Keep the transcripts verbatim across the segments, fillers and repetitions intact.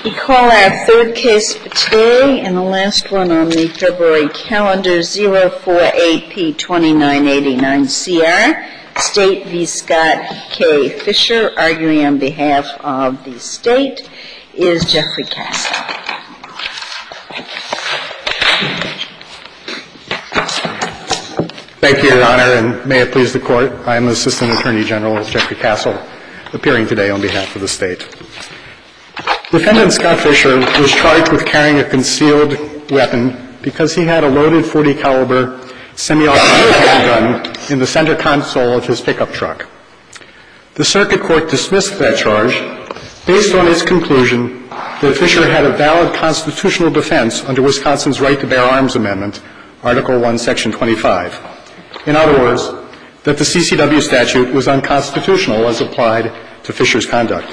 We call our third case for today and the last one on the February calendar, zero four eight P twenty-nine eighty-nine C R, State v. Scott K. Fisher. Arguing on behalf of the State is Jeffrey Castle. Thank you, Your Honor, and may it please the Court. I am Assistant Attorney General Jeffrey Castle, appearing today on behalf of the State. Defendant Scott Fisher was charged with carrying a concealed weapon because he had a loaded forty caliber semi-automatic handgun in the center console of his pickup truck. The Circuit Court dismissed that charge based on its conclusion that Fisher had a valid constitutional defense under Wisconsin's Right to Bear Arms Amendment, Article one, Section twenty-five. In other words, that the C C W statute was unconstitutional as applied to Fisher's conduct.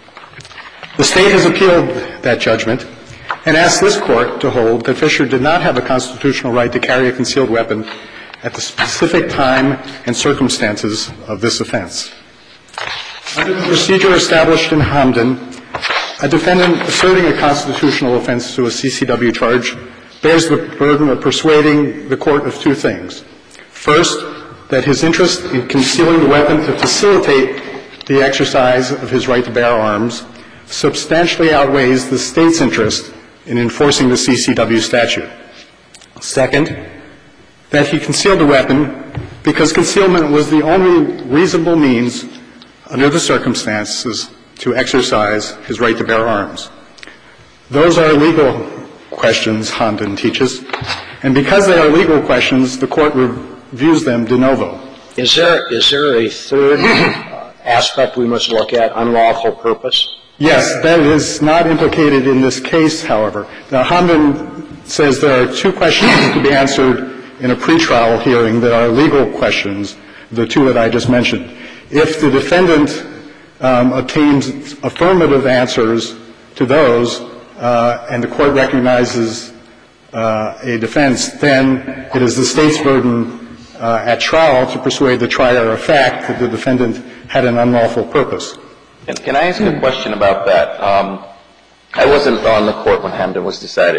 The State has appealed that judgment and asked this Court to hold that Fisher did not have a constitutional right to carry a concealed weapon at the specific time and circumstances of this offense. Under the procedure established in Hamden, a defendant asserting a constitutional offense to a C C W charge bears the burden of persuading the Court of two things. First, that his interest in concealing the weapon to facilitate the exercise of his right to bear arms substantially outweighs the State's interest in enforcing the C C W statute. Second, that he concealed the weapon because concealment was the only reasonable means under the circumstances to exercise his right to bear arms. Those are legal questions, Hamden teaches, and because they are legal questions, the Court reviews them de novo. Is there, is there a third aspect we must look at, unlawful purpose? Yes, that is not implicated in this case, however. Now, Hamden says there are two questions to be answered in a pretrial hearing that are legal questions, the two that I just mentioned. If the defendant um, obtains affirmative answers to those uh, and the Court recognizes uh, a defense, then it is the State's burden uh, at trial to persuade the trier of fact that the defendant had an unlawful purpose. And can I ask a question about that? Um, I wasn't on the Court when Hamden was decided.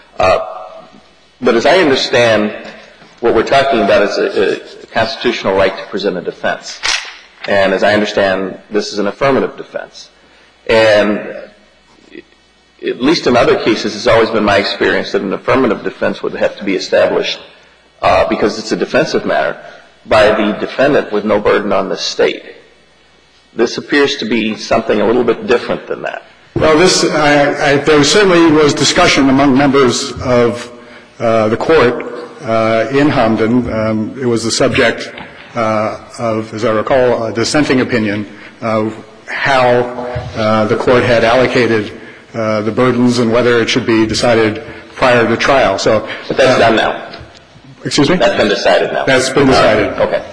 Uh, but as I understand, what we're talking about is a, a constitutional right to present a defense. And as I understand, this is an affirmative defense. And at least in other cases, it's always been my experience that an affirmative defense would have to be established uh, because it's a defensive matter by the defendant with no burden on the State. This appears to be something a little bit different than that. Well, this, I, I, there certainly was discussion among members of uh, the Court uh, in Hamden. Um, it was the subject uh, of, as I recall, a dissenting opinion of how uh, the Court had allocated uh, the burdens and whether it should be decided prior to trial. So, but that's uh, done now. Excuse me? That's been decided now. That's been decided. Uh, okay.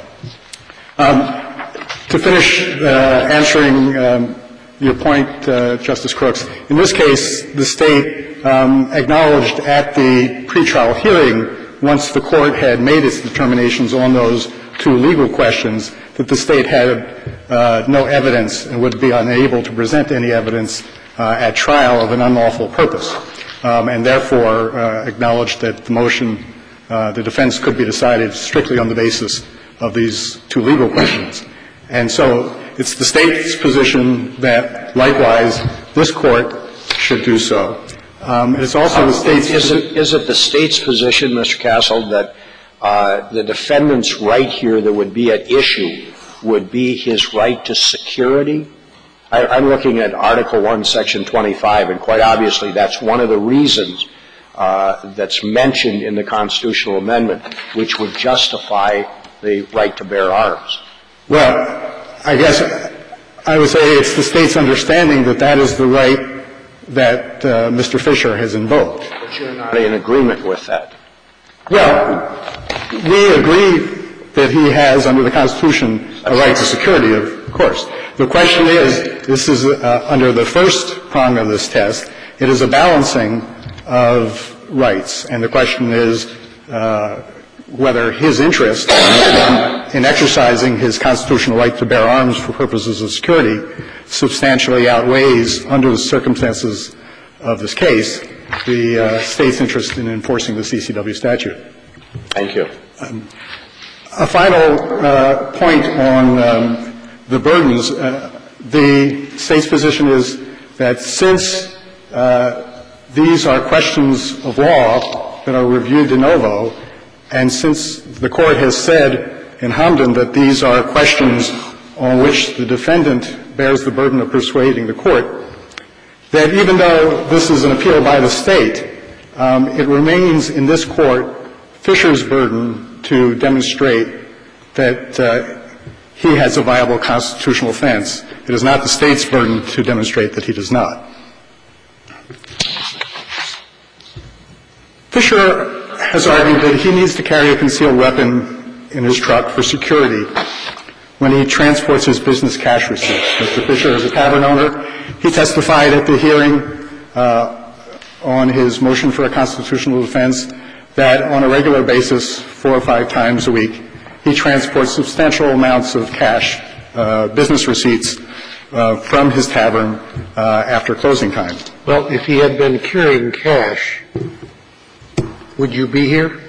Um, To finish uh, answering um, your point, uh, Justice Crooks, in this case, the State um, acknowledged at the pretrial hearing, once the Court had made its determinations on those two legal questions, that the State had uh, no evidence and would be unable to present any evidence uh, at trial of an unlawful purpose, um, and therefore uh, acknowledged that the motion, uh, the defense could be decided strictly on the basis of these two legal questions. And so it's the State's position that, likewise, this Court should do so. Um, it's also the State's is it, is it the State's position, Mister Castle, that uh, the defendant's right here that would be at issue would be his right to security? I, I'm looking at Article one, Section twenty-five, and quite obviously that's one of the reasons uh, that's mentioned in the constitutional amendment, which would justify the right to bear arms. Well, I guess I would say it's the State's understanding that that is the right that uh, Mister Fisher has invoked. But you're not in agreement with that. Well, we agree that he has, under the Constitution, a right to security, of course. The question is, this is uh, under the first prong of this test, it is a balancing of rights. And the question is uh, whether his interest in, in exercising his constitutional right to bear arms for purposes of security substantially outweighs, under the circumstances of this case, the uh, State's interest in enforcing the C C W statute. Thank you. Um, a final uh, point on um, the burdens. Uh, the State's position is that since uh, these are questions of law that are reviewed de novo, and since the Court has said in Hamdan that these are questions on which the defendant bears the burden of persuading the Court, that even though this is an appeal by the State, um, it remains in this Court Fisher's burden to demonstrate that uh, he has a viable constitutional offense. It is not the State's burden to demonstrate that he does not. Fisher has argued that he needs to carry a concealed weapon in his truck for security when he transports his business cash receipts. Mister Fisher is a tavern owner. He testified at the hearing uh, on his motion for a constitutional defense that on a regular basis, four or five times a week, he transports substantial amounts of cash, uh, business receipts, uh, from his tavern uh, after closing time. Well, if he had been carrying cash, would you be here?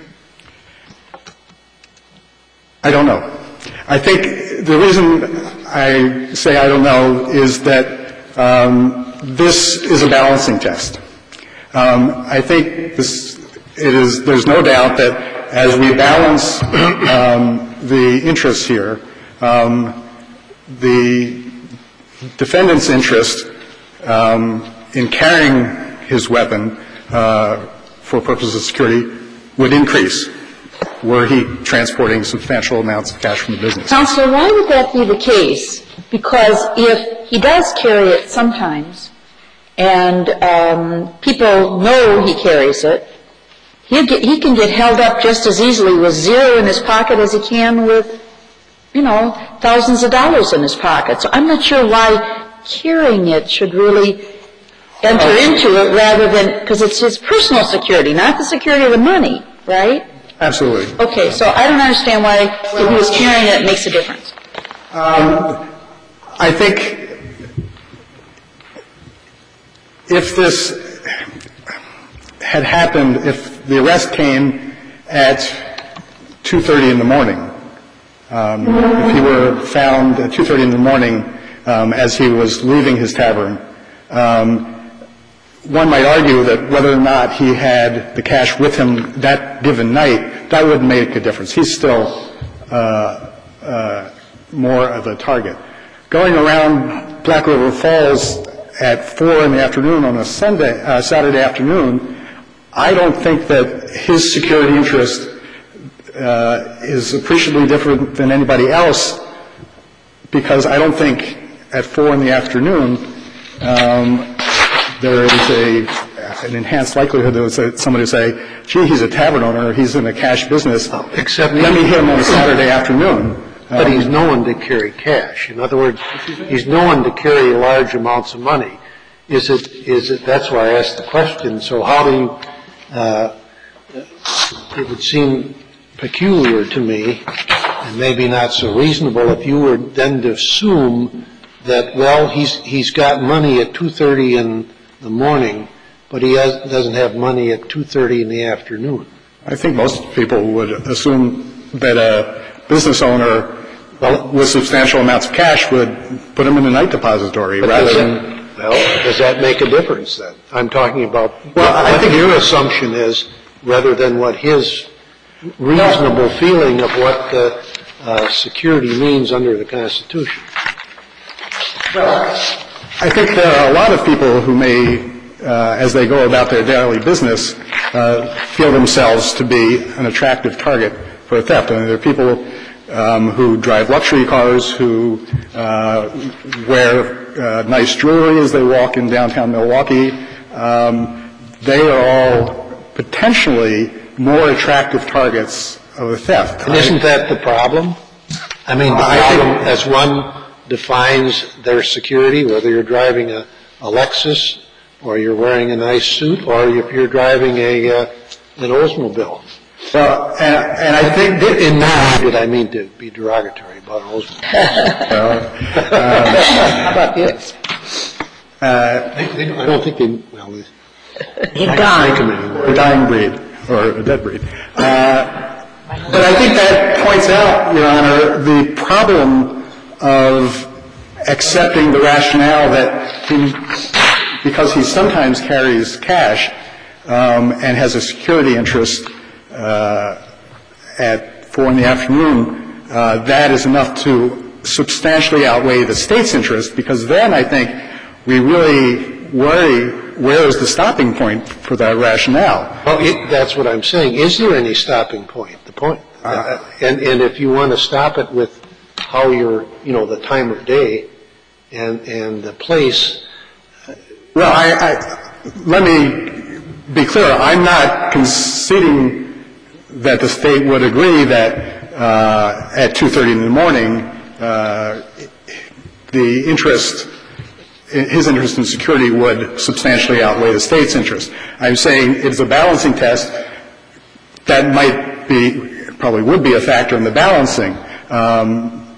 I don't know. I think the reason I say I don't know is that um, this is a balancing test. Um, I think this it is. There's no doubt that as we balance um, the interests here, um, the defendant's interest um, in carrying his weapon uh, for purposes of security would increase were he transporting substantial amounts of cash from the business. Counselor, why would that be the case? Because if he does carry it sometimes and um, people know he carries it, he'll get, he can get held up just as easily with zero in his pocket as he can with, you know, thousands of dollars in his pocket. So I'm not sure why carrying it should really enter into it rather than, because it's his personal security, not the security of the money, right? Absolutely. Okay, so I don't understand why if he was carrying it, it makes a difference. Um, I think if this had happened, if the arrest came at two thirty in the morning, um, if he were found at two thirty in the morning um, as he was leaving his tavern, um, one might argue that whether or not he had the cash with him that given night, that wouldn't make a difference. He's still uh, uh, more of a target. Going around Black River Falls at four in the afternoon on a Sunday, uh, Saturday afternoon, I don't think that his security interest uh, is appreciably different than anybody else, because I don't think at four in the afternoon um, there is a, an enhanced likelihood that somebody would say, gee, he's a tavern owner, he's in a cash business, except let me hit him on a Saturday afternoon. But um, he's known to carry cash. In other words, he's known to carry large amounts of money. Is it, is it, that's why I asked the question, so how do you, uh, it would seem peculiar to me, and maybe not so reasonable, if you were then to assume that, well, he's, he's got money at two thirty in the morning, but he has, doesn't have money at two thirty in the afternoon. I think most people would assume that a business owner well, with substantial amounts of cash would put them in the night depository rather than... Well, does that make a difference then? I'm talking about well, what I think your assumption is rather than what his reasonable no. feeling of what the, uh, security means under the Constitution. Well, I think there are a lot of people who may, uh, as they go about their daily business, uh, feel themselves to be an attractive target for a theft. I mean, there are people um, who drive luxury cars, who uh, wear uh, nice jewelry as they walk in downtown Milwaukee. Um, they are all potentially more attractive targets of a theft. And isn't that the problem? I mean, the problem as one defines their security, whether you're driving a, a Lexus or you're wearing a nice suit or if you're driving a uh, an Oldsmobile. Well, and, and I think that in that did I mean to be derogatory about an Oldsmobile. well, uh, How about you? Uh, I, I don't think they, well, He I died. can make him anymore. A dying breed, or a dead breed. Uh, but I think that points out, Your Honor, the problem of accepting the rationale that he, because he sometimes carries cash um, and has a security interest uh, at four in the afternoon, uh, that is enough to substantially outweigh the State's interest, because then I think we really worry where is the stopping point for that rationale. Well, it, that's what I'm saying. Is there any stopping point? The point, uh, and and if you want to stop it with how you're, you know, the time of day and and the place. Well, I, I let me be clear. I'm not conceding that the State would agree that uh, at two thirty in the morning uh, the interest. His interest in security would substantially outweigh the State's interest. I'm saying it's a balancing test that might be, probably would be a factor in the balancing. Um,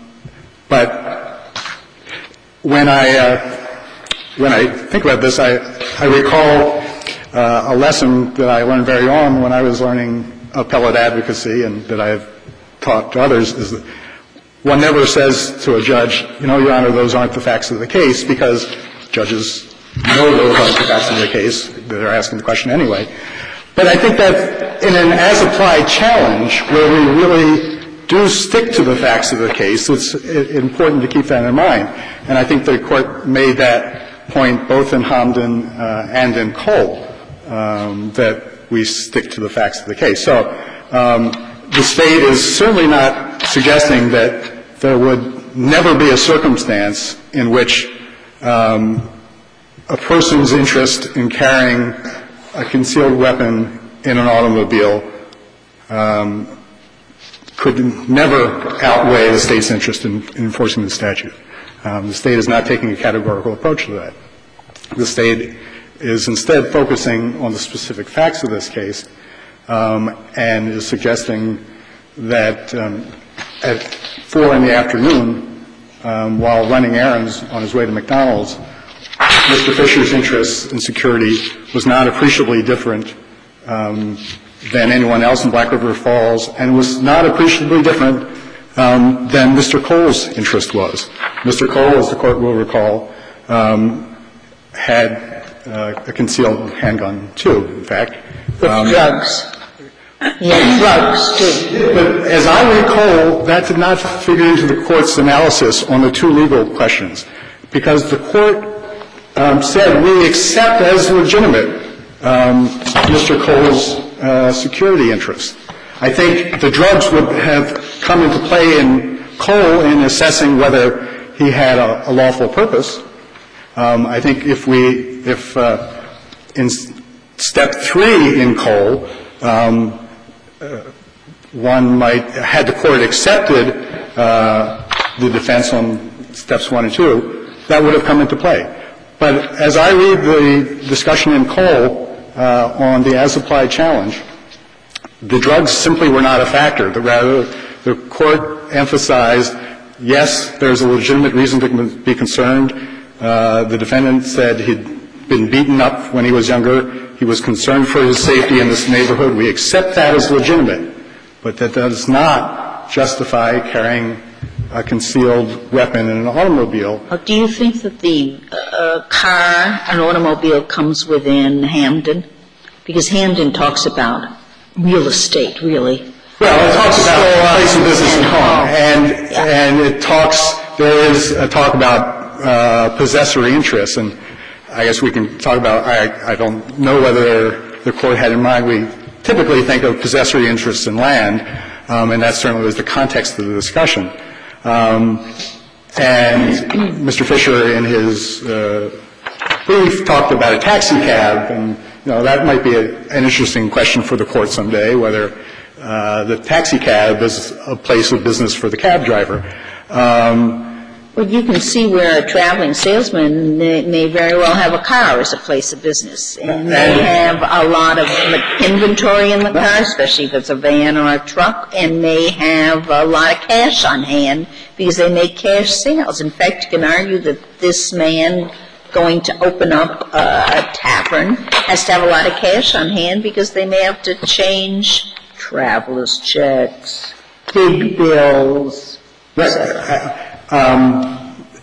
but when I, uh, when I think about this, I, I recall uh, a lesson that I learned very young when I was learning appellate advocacy and that I have taught to others, is that one never says to a judge, you know, Your Honor, those aren't the facts of the case, because judges know those aren't the facts of the case. They're asking the question anyway. But I think that in an as-applied challenge where we really do stick to the facts of the case, it's important to keep that in mind. And I think the Court made that point both in Hamden uh, and in Cole, um, that we stick to the facts of the case. So um, the State is certainly not suggesting that there would never be a circumstance in which um, a person's interest in carrying a concealed weapon in an automobile um, could never outweigh the State's interest in, in enforcing the statute. Um, the State is not taking a categorical approach to that. The State is instead focusing on the specific facts of this case um, and is suggesting that um, at four in the afternoon, um, while running errands on his way to McDonald's, Mister Fisher's interest in security was not appreciably different um, than anyone else in Black River Falls, and was not appreciably different um, than Mister Cole's interest was. Mister Cole, as the Court will recall, um, had uh, a concealed handgun, too, in fact. With um, drugs. He had drugs, too. But as I recall, that did not figure into the Court's analysis on the two legal questions, because the Court um, said we accept as legitimate um, Mister Cole's uh, security interest. I think the drugs would have come into play in Cole in assessing whether he had a, a lawful purpose. Um, I think if we, if uh, in step three in Cole, um, uh, one might, had the Court accepted uh, the defense on steps one and two, that would have come into play. But as I read the discussion in Cole uh, on the as-applied challenge, the drugs simply were not a factor. The, rather, the Court emphasized, yes, there's a legitimate reason to be concerned. Uh, the defendant said he'd been beaten up when he was younger. He was concerned for his safety in this neighborhood. We accept that as legitimate, but that does not justify carrying a concealed weapon in an automobile. Do you think that the uh, car, an automobile, comes within Hamden? Because Hamden talks about real estate, really. Well, it talks about place of business and home, and yeah. and it talks. There is a talk about uh, possessory interests, and I guess we can talk about. I, I don't know whether the Court had in mind. We typically think of possessory interests in land, um, and that certainly was the context of the discussion. Um, and Mister Fisher, in his uh, brief, talked about a taxi cab, and you know that might be a, an interesting question for the Court someday, whether uh, the taxi cab is a place of business for the cab driver. Um, Well, you can see where a traveling salesman may, may very well have a car as a place of business, and may have a lot of inventory in the car, especially if it's a van or a truck, and may have a lot of cash on hand because they make cash sales. In fact, you can argue that this man going to open up a tavern has to have a lot of cash on hand because they may have to change traveler's checks, big bills, et cetera. Um,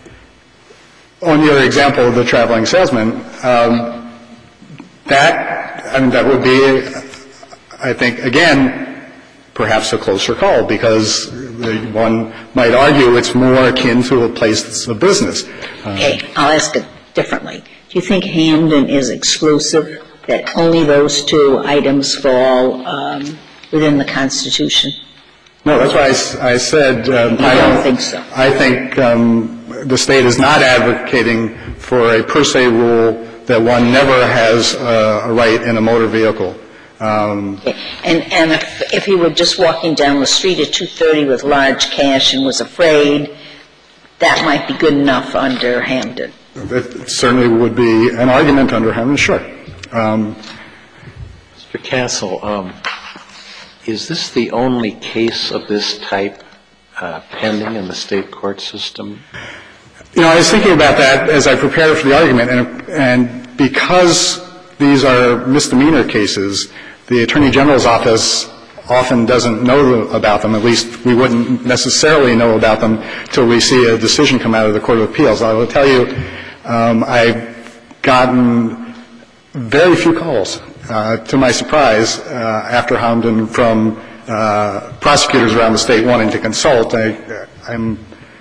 on your example of the traveling salesman, um, that, I mean, that would be, I think, again, perhaps a closer call because one might argue it's more akin to a place of business. Um, okay, I'll ask it differently. Do you think Hamden is exclusive, that only those two items fall um, within the Constitution? No, that's why I, I said um, you I don't, don't think so. I think um, the state is not advocating for a per se rule that one never has uh, a right in a motor vehicle. Um, okay. And, and if, if he were just walking down the street at two thirty with large cash and was afraid, that might be good enough under Hamden. It certainly would be an argument under Hamden, sure. Um, Mister Castle, um, is this the only case of this type uh, pending in the state court system? You know, I was thinking about that as I prepared for the argument, and, and because these are misdemeanor cases, the Attorney General's office often doesn't know about them. At least we wouldn't necessarily know about them till we see a decision come out of the Court of Appeals. I will tell you, um, I've gotten very few calls, uh, to my surprise, uh, after Hamden from uh, prosecutors around the state wanting to consult. I, I'm,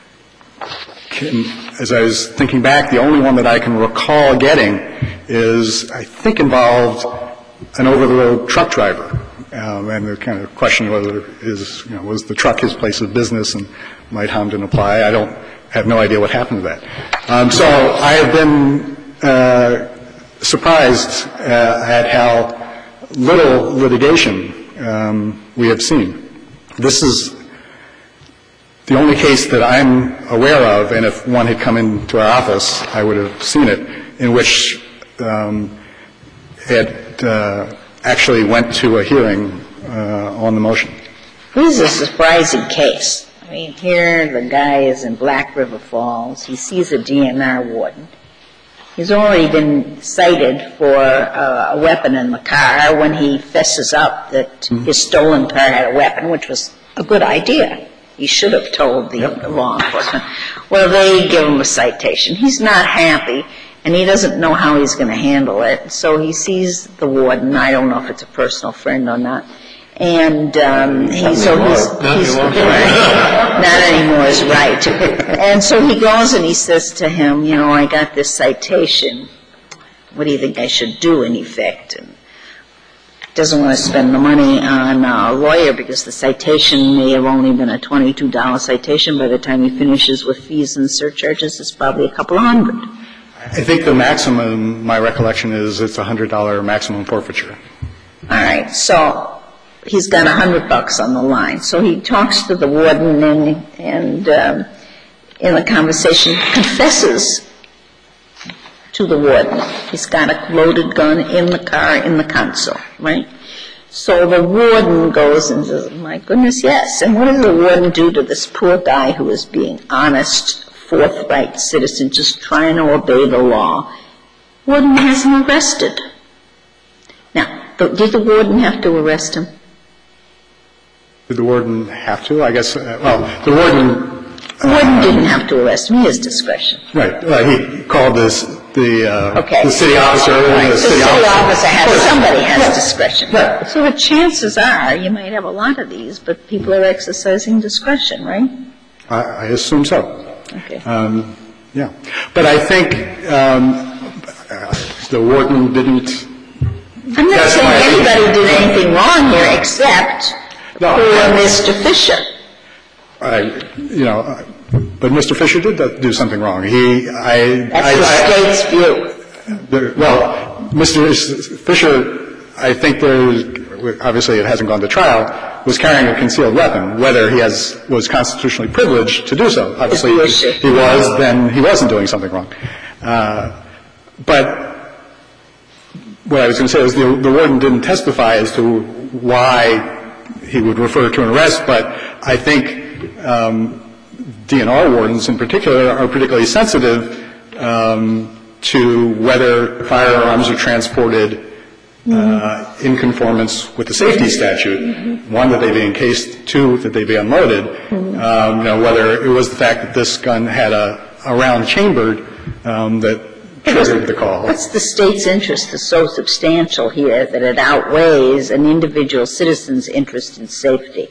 can, as I was thinking back, the only one that I can recall getting is, I think, involved an over-the-road truck driver. Um, and the kind of question whether is, you know, was the truck his place of business and might Hamden apply? I don't have no idea what happened to that. Um, so I have been uh, surprised uh, at how little litigation um, we have seen. This is the only case that I'm aware of, and if one had come into our office, I would have seen it, in which um, it uh, actually went to a hearing uh, on the motion. This is a surprising case. I mean, here the guy is in Black River Falls. He sees a D N R warden. He's already been cited for uh, a weapon in the car when he fesses up that mm-hmm. his stolen car had a weapon, which was a good idea. He should have told the, yep. the law enforcement. Well, they give him a citation. He's not happy, and he doesn't know how he's going to handle it. So he sees the warden. I don't know if it's a personal friend or not. And um, he, so he's, he's not anymore is right. And so he goes and he says to him, you know, I got this citation. What do you think I should do in effect? And doesn't want to spend the money on a lawyer because the citation may have only been a twenty-two dollars citation. By the time he finishes with fees and surcharges, it's probably a couple of hundred. I think the maximum, my recollection is it's a one hundred dollars maximum forfeiture. All right. So he's got a hundred bucks on the line. So he talks to the warden and, and um, in the conversation confesses to the warden. He's got a loaded gun in the car in the console, right? So the warden goes and says, my goodness, yes. And what does the warden do to this poor guy who is being honest, forthright citizen, just trying to obey the law? Warden has him arrested. Now, did the warden have to arrest him? Did the warden have to? I guess, uh, well, the warden... The warden didn't have to arrest him. He has discretion. Right. Uh, he called this the, uh, okay. the city officer. Right. The so city, city officer, officer has, somebody has right. discretion. Right. So the chances are you might have a lot of these, but people are exercising discretion, right? I, I assume so. Okay. Um, yeah. But I think um, uh, the warden didn't... I'm not saying anybody did anything wrong here except no, poor Mister Fisher. I, you know, but Mister Fisher did do something wrong. He, I, That's I, the I, state's view. The, well, Mister Fisher, I think there, obviously it hasn't gone to trial, was carrying a concealed weapon. Whether he has was constitutionally privileged to do so, obviously if he was, then he wasn't doing something wrong. Uh, but what I was going to say is the, the warden didn't testify as to why he would refer to an arrest, but I think um, D N R wardens in particular are particularly sensitive um, to whether firearms are transported uh, in conformance with the safety statute, mm-hmm. one, that they be encased, two, that they be unloaded, mm-hmm. um, you know, whether it was the fact that this gun had a, a round chambered um, that triggered the call. What's the state's interest is so substantial here that it outweighs an individual citizen's interest in safety?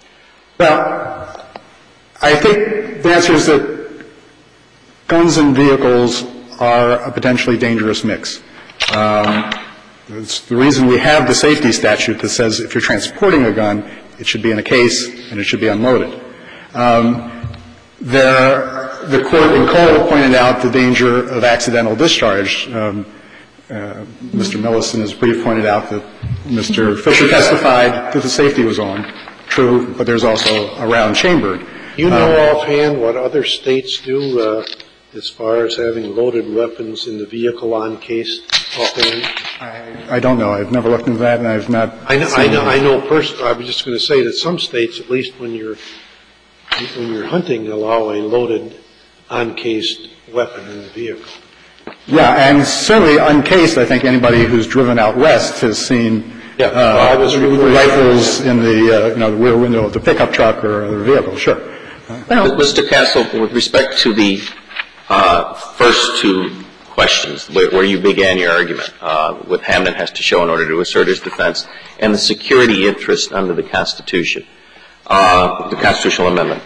Well, I think the answer is that guns and vehicles are a potentially dangerous mix. Um, it's the reason we have the safety statute that says if you're transporting a gun, it should be in a case and it should be unloaded. Um, there, the court in Cole pointed out the danger of accidental discharge. Um, uh, Mister Millis in his brief pointed out that Mister Fisher testified that the safety was on. True, but there's also a round chambered. You know um, offhand what other states do uh, as far as having loaded weapons in the vehicle on case offhand? I, I don't know. I've never looked into that, and I've not. I know. I know. I know. Personally, I was just going to say that some states, at least when you're when you're hunting, allow a loaded, uncased weapon in the vehicle. Yeah, and certainly uncased. I think anybody who's driven out west has seen. Yeah, uh, well, rifles in the uh, you know the rear window of the pickup truck or the vehicle. Sure. Well, Mister Castle, with respect to the uh, first two questions, where, where you began your argument, uh, what Hamden has to show in order to assert his defense, and the security interest under the Constitution, uh, the constitutional amendment.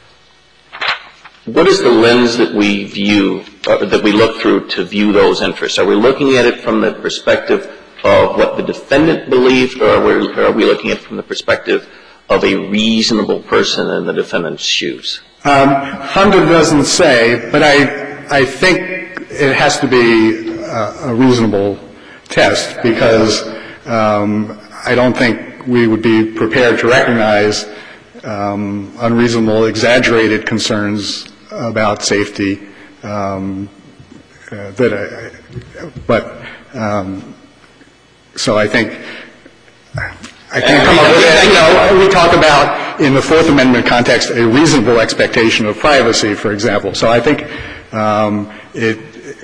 What is the lens that we view, uh, that we look through to view those interests? Are we looking at it from the perspective of what the defendant believed, or are we, are we looking at it from the perspective of a reasonable person in the defendant's shoes? Um, Hamden doesn't say, but I, I think it has to be a, a reasonable test because um, I don't think we would be prepared to recognize um, unreasonable, exaggerated concerns about safety. Um, uh, that, I, but. Um, So I think I can't come up with it. You know, we talk about in the Fourth Amendment context a reasonable expectation of privacy, for example. So I think um, it.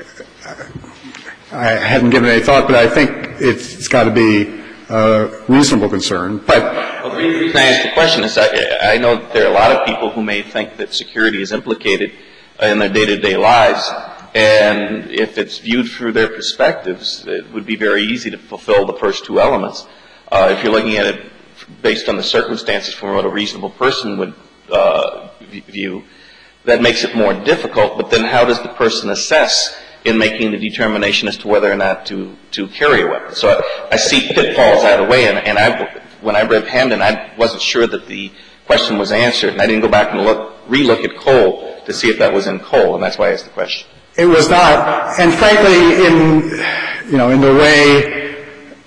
I hadn't given it any thought, but I think it's, it's got to be a reasonable concern. But well, the reason I ask the question is I, I know there are a lot of people who may think that security is implicated in their day-to-day lives. And if it's viewed through their perspectives, it would be very easy to fulfill the first two elements. Uh, if you're looking at it based on the circumstances from what a reasonable person would uh, view, that makes it more difficult. But then how does the person assess in making the determination as to whether or not to, to carry a weapon? So I, I see pitfalls either way. And, and I, when I read Hamden, I wasn't sure that the question was answered. And I didn't go back and look, re-look at Cole to see if that was in Cole. And that's why I asked the question. It was not, and frankly, in you know, in the way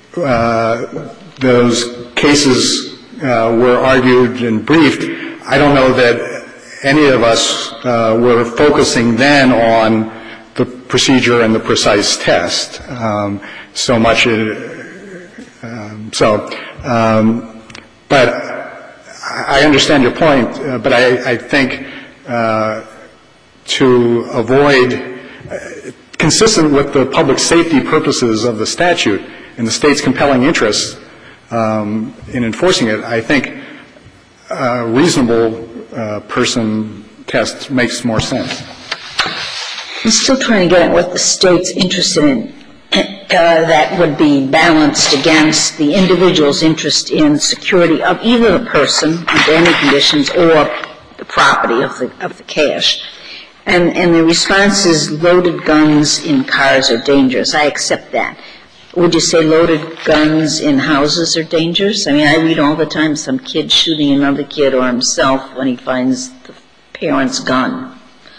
uh, those cases uh, were argued and briefed, I don't know that any of us uh, were focusing then on the procedure and the precise test um, so much. It, um, so, um, but I understand your point. Uh, but I, I think uh, to avoid. Uh, consistent with the public safety purposes of the statute and the state's compelling interest um, in enforcing it, I think a reasonable uh, person test makes more sense. I'm still trying to get at what the state's interested in uh, that would be balanced against the individual's interest in security of either the person under any conditions or the property of the of the cash. And, and the response is loaded guns in cars are dangerous. I accept that. Would you say loaded guns in houses are dangerous? I mean, I read all the time some kid shooting another kid or himself when he finds the parent's gun.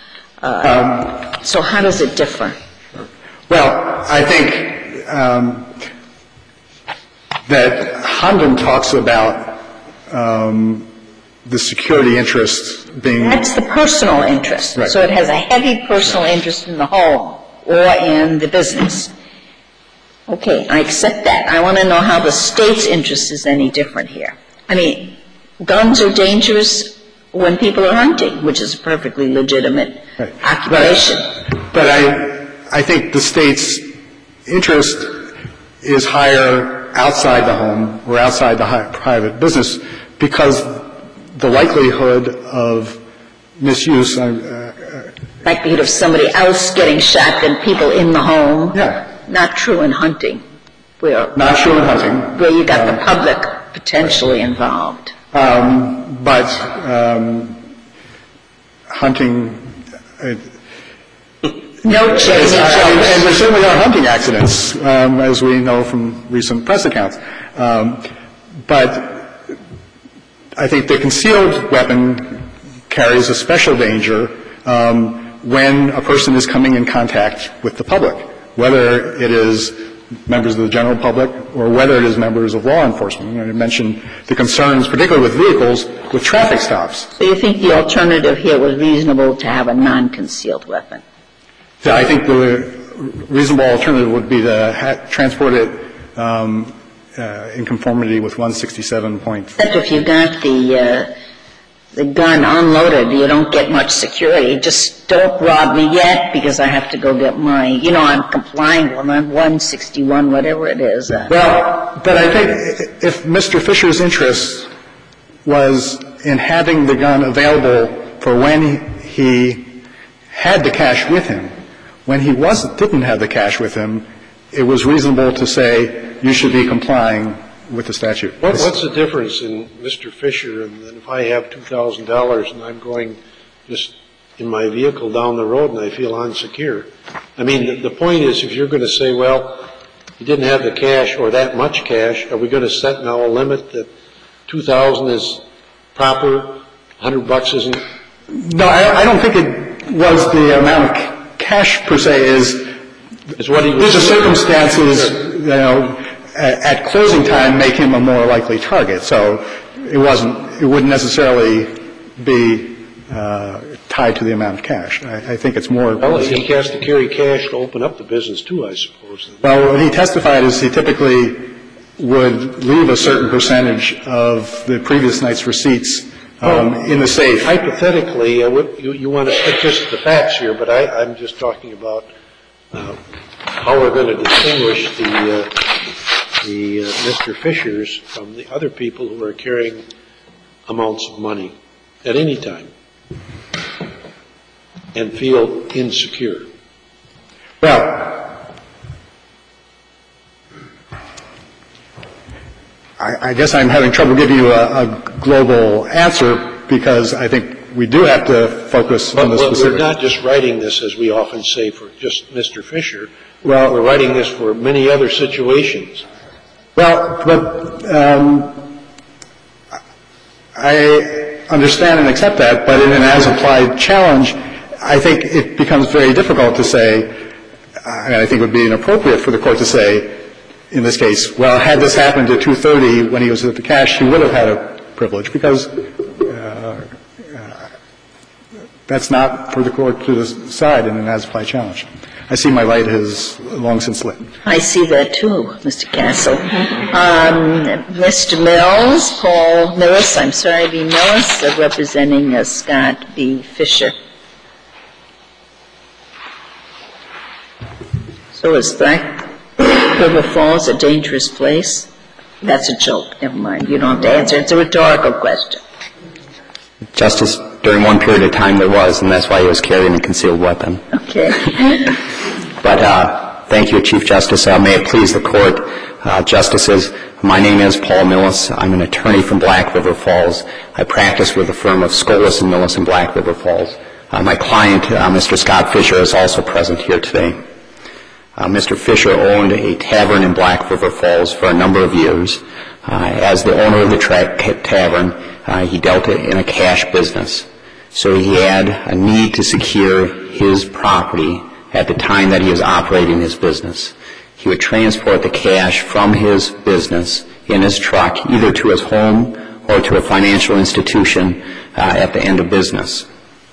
Uh, um, so how does it differ? Well, I think um, that Hamden talks about um, the security interest being... That's the personal interest. Right. So it has a heavy personal interest in the home or in the business. Okay, I accept that. I want to know how the state's interest is any different here. I mean, guns are dangerous when people are hunting, which is a perfectly legitimate right. occupation. But, but I, I think the State's interest is higher outside the home or outside the high, private business because the likelihood of misuse uh, likelihood of somebody else getting shot than people in the home. Yeah. Not true in hunting. Where, Not true in hunting. Where you got um, the public potentially involved. Um, but um, hunting. Uh, no chasing. And, and there certainly are hunting accidents, um, as we know from recent press accounts. Um, but I think the concealed weapon carries a special danger um, when a person is coming in contact with the public, whether it is members of the general public or whether it is members of law enforcement. I mentioned the concerns, particularly with vehicles, with traffic stops. So you think the alternative here was reasonable to have a non-concealed weapon? So I think the reasonable alternative would be to ha- transport it um, uh, in conformity with one sixty-seven point four. Except if you got the uh, the gun unloaded, you don't get much security. Just don't rob me yet because I have to go get my, you know, I'm complying with one sixty-one, whatever it is. Uh, well, but I think if Mister Fisher's interest was in having the gun available for when he had the cash with him, when he wasn't, didn't have the cash with him, it was reasonable to say you should be complying with the statute. What, what's the difference in Mister Fisher and then if I have two thousand dollars and I'm going just in my vehicle down the road and I feel unsecure? I mean, the, the point is if you're going to say, well, you didn't have the cash or that much cash, are we going to set now a limit that two thousand is proper, one hundred bucks isn't? No, I, I don't think it was the amount of cash per se is, is what he was the circumstances, you know, at, at closing time make him a more likely target. So it wasn't, it wouldn't necessarily be uh, tied to the amount of cash. I, I think it's more. Well, he has to carry cash to open up the business too, I suppose. Well, what he testified is he typically would leave a certain percentage of the previous night's receipts um, well, in the safe. Hypothetically, I would, you, you want to stick just to the facts here, but I, I'm just talking about uh, how we're going to distinguish the uh, the uh, Mister Fishers from the other people who are carrying amounts of money at any time and feel insecure. Well, I, I guess I'm having trouble giving you a, a global answer because I think we do have to focus but, on the well, specific. We're not just writing this, as we often say, for just Mister Fisher. Well, we're writing this for many other situations. Well, but um, I understand and accept that, but in an as-applied challenge, I think it becomes very difficult to say, and I think it would be inappropriate for the court to say, in this case, well, had this happened at two thirty when he was at the cash, he would have had a privilege, because uh, uh, that's not for the court to decide in an as-applied challenge. I see my light has long since lit. I see that too, Mister Castle. Um, Mister Mills, Paul Millis, I'm sorry, B. Millis, uh, representing uh, Scott B. Fisher. So is Black River Falls a dangerous place? That's a joke. Never mind. You don't have to answer. It's a rhetorical question. Justice, during one period of time there was, and that's why he was carrying a concealed weapon. Okay. But uh, thank you, Chief Justice. Uh, may it please the Court, uh, Justices, my name is Paul Millis. I'm an attorney from Black River Falls. I practice with the firm of Skolas and Millis in Black River Falls. Uh, my client, uh, Mister Scott Fisher, is also present here today. Uh, Mister Fisher owned a tavern in Black River Falls for a number of years. Uh, as the owner of the tra- tavern, uh, he dealt in a cash business. So he had a need to secure his property at the time that he was operating his business. He would transport the cash from his business in his truck either to his home or to a financial institution uh, at the end of business.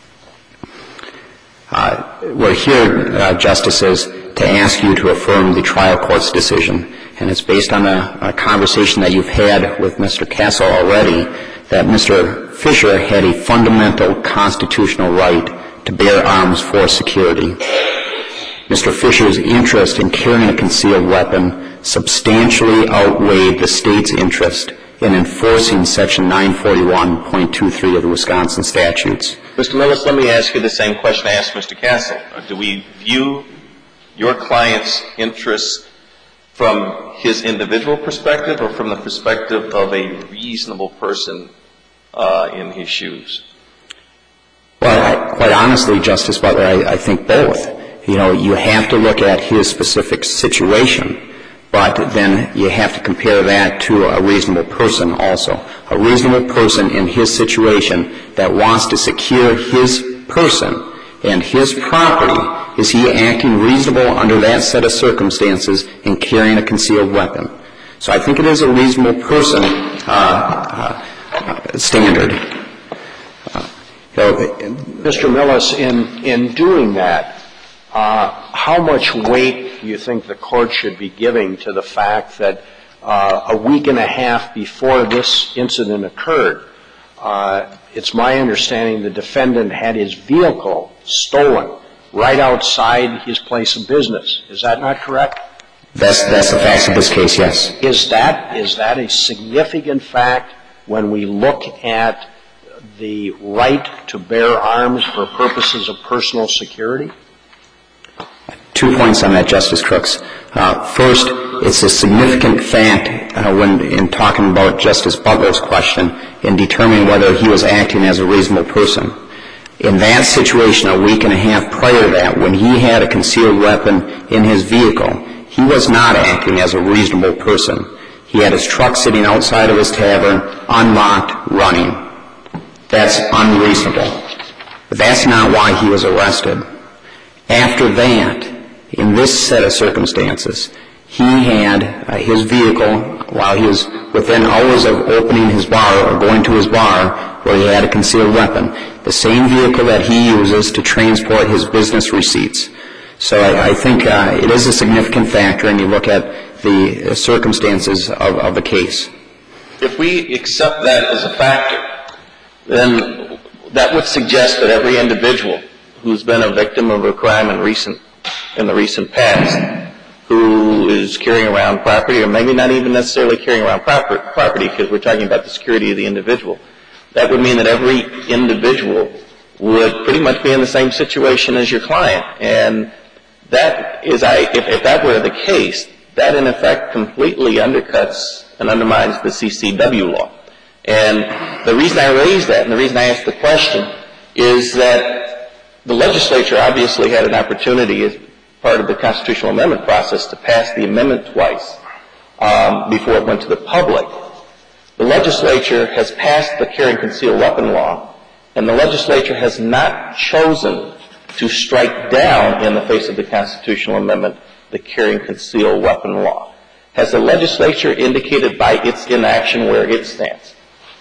Uh, we're here, uh, Justices, to ask you to affirm the trial court's decision, and it's based on a, a conversation that you've had with Mister Castle already, that Mister Fisher had a fundamental constitutional right to bear arms for security. Mister Fisher's interest in carrying a concealed weapon substantially outweighed the state's interest in enforcing Section nine forty-one point two three of the Wisconsin statutes. Mister Millis, let me ask you the same question I asked Mister Castle. Do we view your client's interests from his individual perspective or from the perspective of a reasonable person uh, in his shoes? Well, I, quite honestly, Justice Butler, I, I think both. You know, you have to look at his specific situation, but then you have to compare that to a reasonable person also. A reasonable person in his situation that wants to secure his person and his property, is he acting reasonable under that set of circumstances in carrying a concealed weapon? So I think it is a reasonable person uh, uh, standard. Uh, so, Mister Millis, in, in doing that, uh, how much weight do you think the court should be giving to the fact that uh, a week and a half before this incident occurred, uh, it's my understanding the defendant had his vehicle stolen right outside his place of business. Is that not correct? That's, that's the facts of this case, yes. Is that, is that a significant fact when we look at the right to bear arms for purposes of personal security? Two points on that, Justice Crooks. Uh, first, it's a significant fact uh, when in talking about Justice Butler's question in determining whether he was acting as a reasonable person. In that situation, a week and a half prior to that, when he had a concealed weapon in his vehicle, he was not acting as a reasonable person. He had his truck sitting outside of his tavern, unlocked, running. That's unreasonable. But that's not why he was arrested. After that, in this set of circumstances, he had uh, his vehicle, while he was within hours of opening his bar or going to his bar, where he had a concealed weapon, the same vehicle that he uses to transport his business receipts. So I, I think uh, it is a significant factor, and you look at the circumstances of, of the case. If we accept that as a factor, then that would suggest that every individual who's been a victim of a crime in recent in the recent past, who is carrying around property, or maybe not even necessarily carrying around proper, property, because we're talking about the security of the individual, that would mean that every individual would pretty much be in the same situation as your client. And that is, I, if, if that were the case, that in effect completely undercuts and undermines the C C W law. And the reason I raise that, and the reason I ask the question, is that the legislature obviously had an opportunity as part of the constitutional amendment process to pass the amendment twice um, before it went to the public. The legislature has passed the carrying concealed weapon law, and the legislature has not chosen to strike down in the face of the constitutional amendment the carrying concealed weapon law. Has the legislature indicated by its inaction where it stands?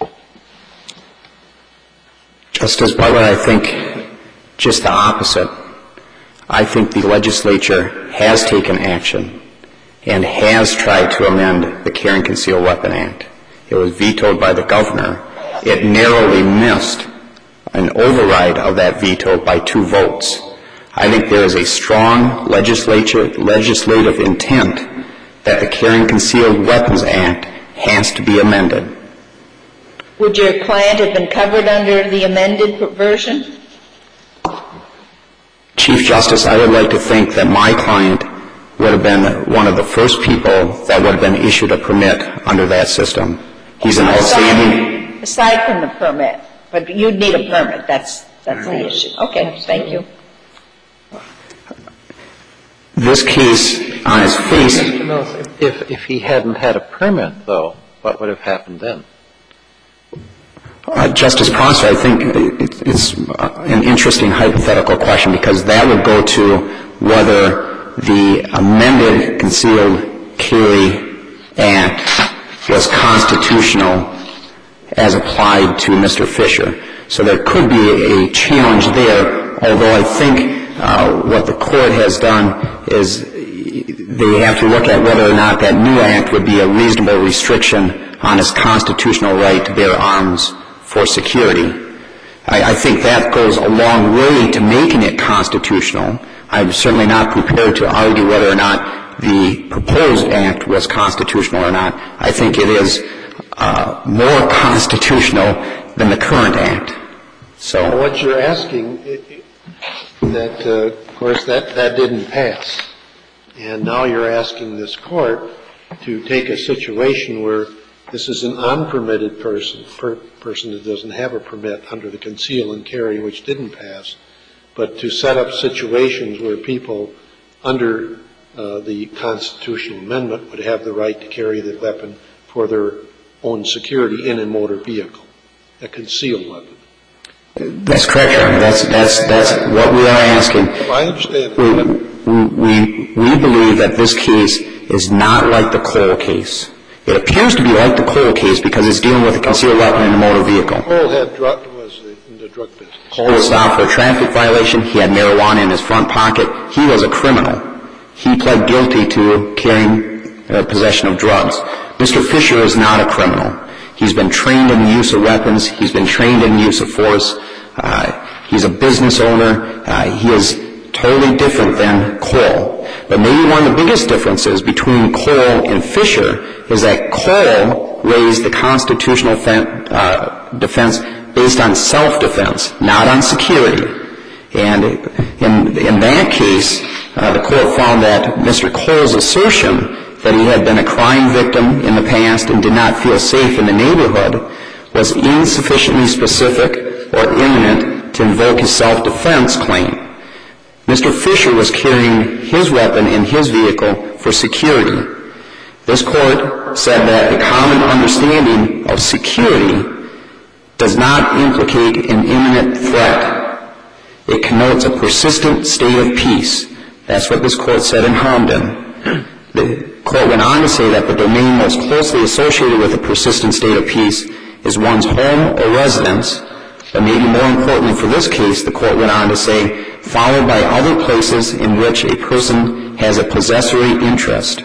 Justice Butler, I think just the opposite. I think the legislature has taken action and has tried to amend the Carrying Concealed Weapon Act. It was vetoed by the governor. It narrowly missed an override of that veto by two votes. I think there is a strong legislature, legislative intent that the Carrying Concealed Weapons Act has to be amended. Would your client have been covered under the amended version? Chief Justice, I would like to think that my client would have been one of the first people that would have been issued a permit under that system. He's an outstanding... Aside from the permit, but you'd need a permit. That's that's the issue. Okay, thank you. This case, on its face... If, if he hadn't had a permit, though, what would have happened then? Uh, Justice Prosser, I think it, it's uh, an interesting hypothetical question, because that would go to whether the amended Concealed Carry Act was constitutional as applied to Mister Fisher. So there could be a challenge there, although I think uh, what the court has done is they have to look at whether or not that new act would be a reasonable restriction on his constitutional right to bear arms for security. I, I think that goes a long way to making it constitutional. I'm certainly not prepared to argue whether or not the proposed act was constitutional or not. I think it is uh, more constitutional than the current act. So well, what you're asking, that, uh, of course, that, that didn't pass. And now you're asking this court to take a situation where this is an unpermitted person, per, person that doesn't have a permit under the conceal and carry, which didn't pass, but to set up situations where people under uh, the constitutional amendment would have the right to carry the weapon for their own security in a motor vehicle, a concealed weapon. That's correct, Your Honor. That's, that's, that's what we are asking. Well, I understand. We, we, we believe that this case is not like the Cole case. It appears to be like the Cole case because it's dealing with a concealed weapon in a motor vehicle. Cole had drug, was in the drug business. Cole was stopped for a traffic violation. He had marijuana in his front pocket. He was a criminal. He pled guilty to carrying uh, possession of drugs. Mister Fisher is not a criminal. He's been trained in the use of weapons. He's been trained in the use of force. Uh, he's a business owner. Uh, he is totally different than Cole. But maybe one of the biggest differences between Cole and Fisher is that Cole raised the constitutional fen- uh, defense based on self-defense, not on security. And in, in that case, uh, the court found that Mister Cole's assertion that he had been a crime victim in the past and did not feel safe in the neighborhood was insufficiently specific or imminent to invoke his self-defense claim. Mister Fisher was carrying his weapon in his vehicle for security. This court said that the common understanding of security does not implicate an imminent threat. It connotes a persistent state of peace. That's what this court said in Hamden. The court went on to say that the domain most closely associated with a persistent state of peace is one's home or residence, but maybe more importantly for this case, the court went on to say, followed by other places in which a person has a possessory interest.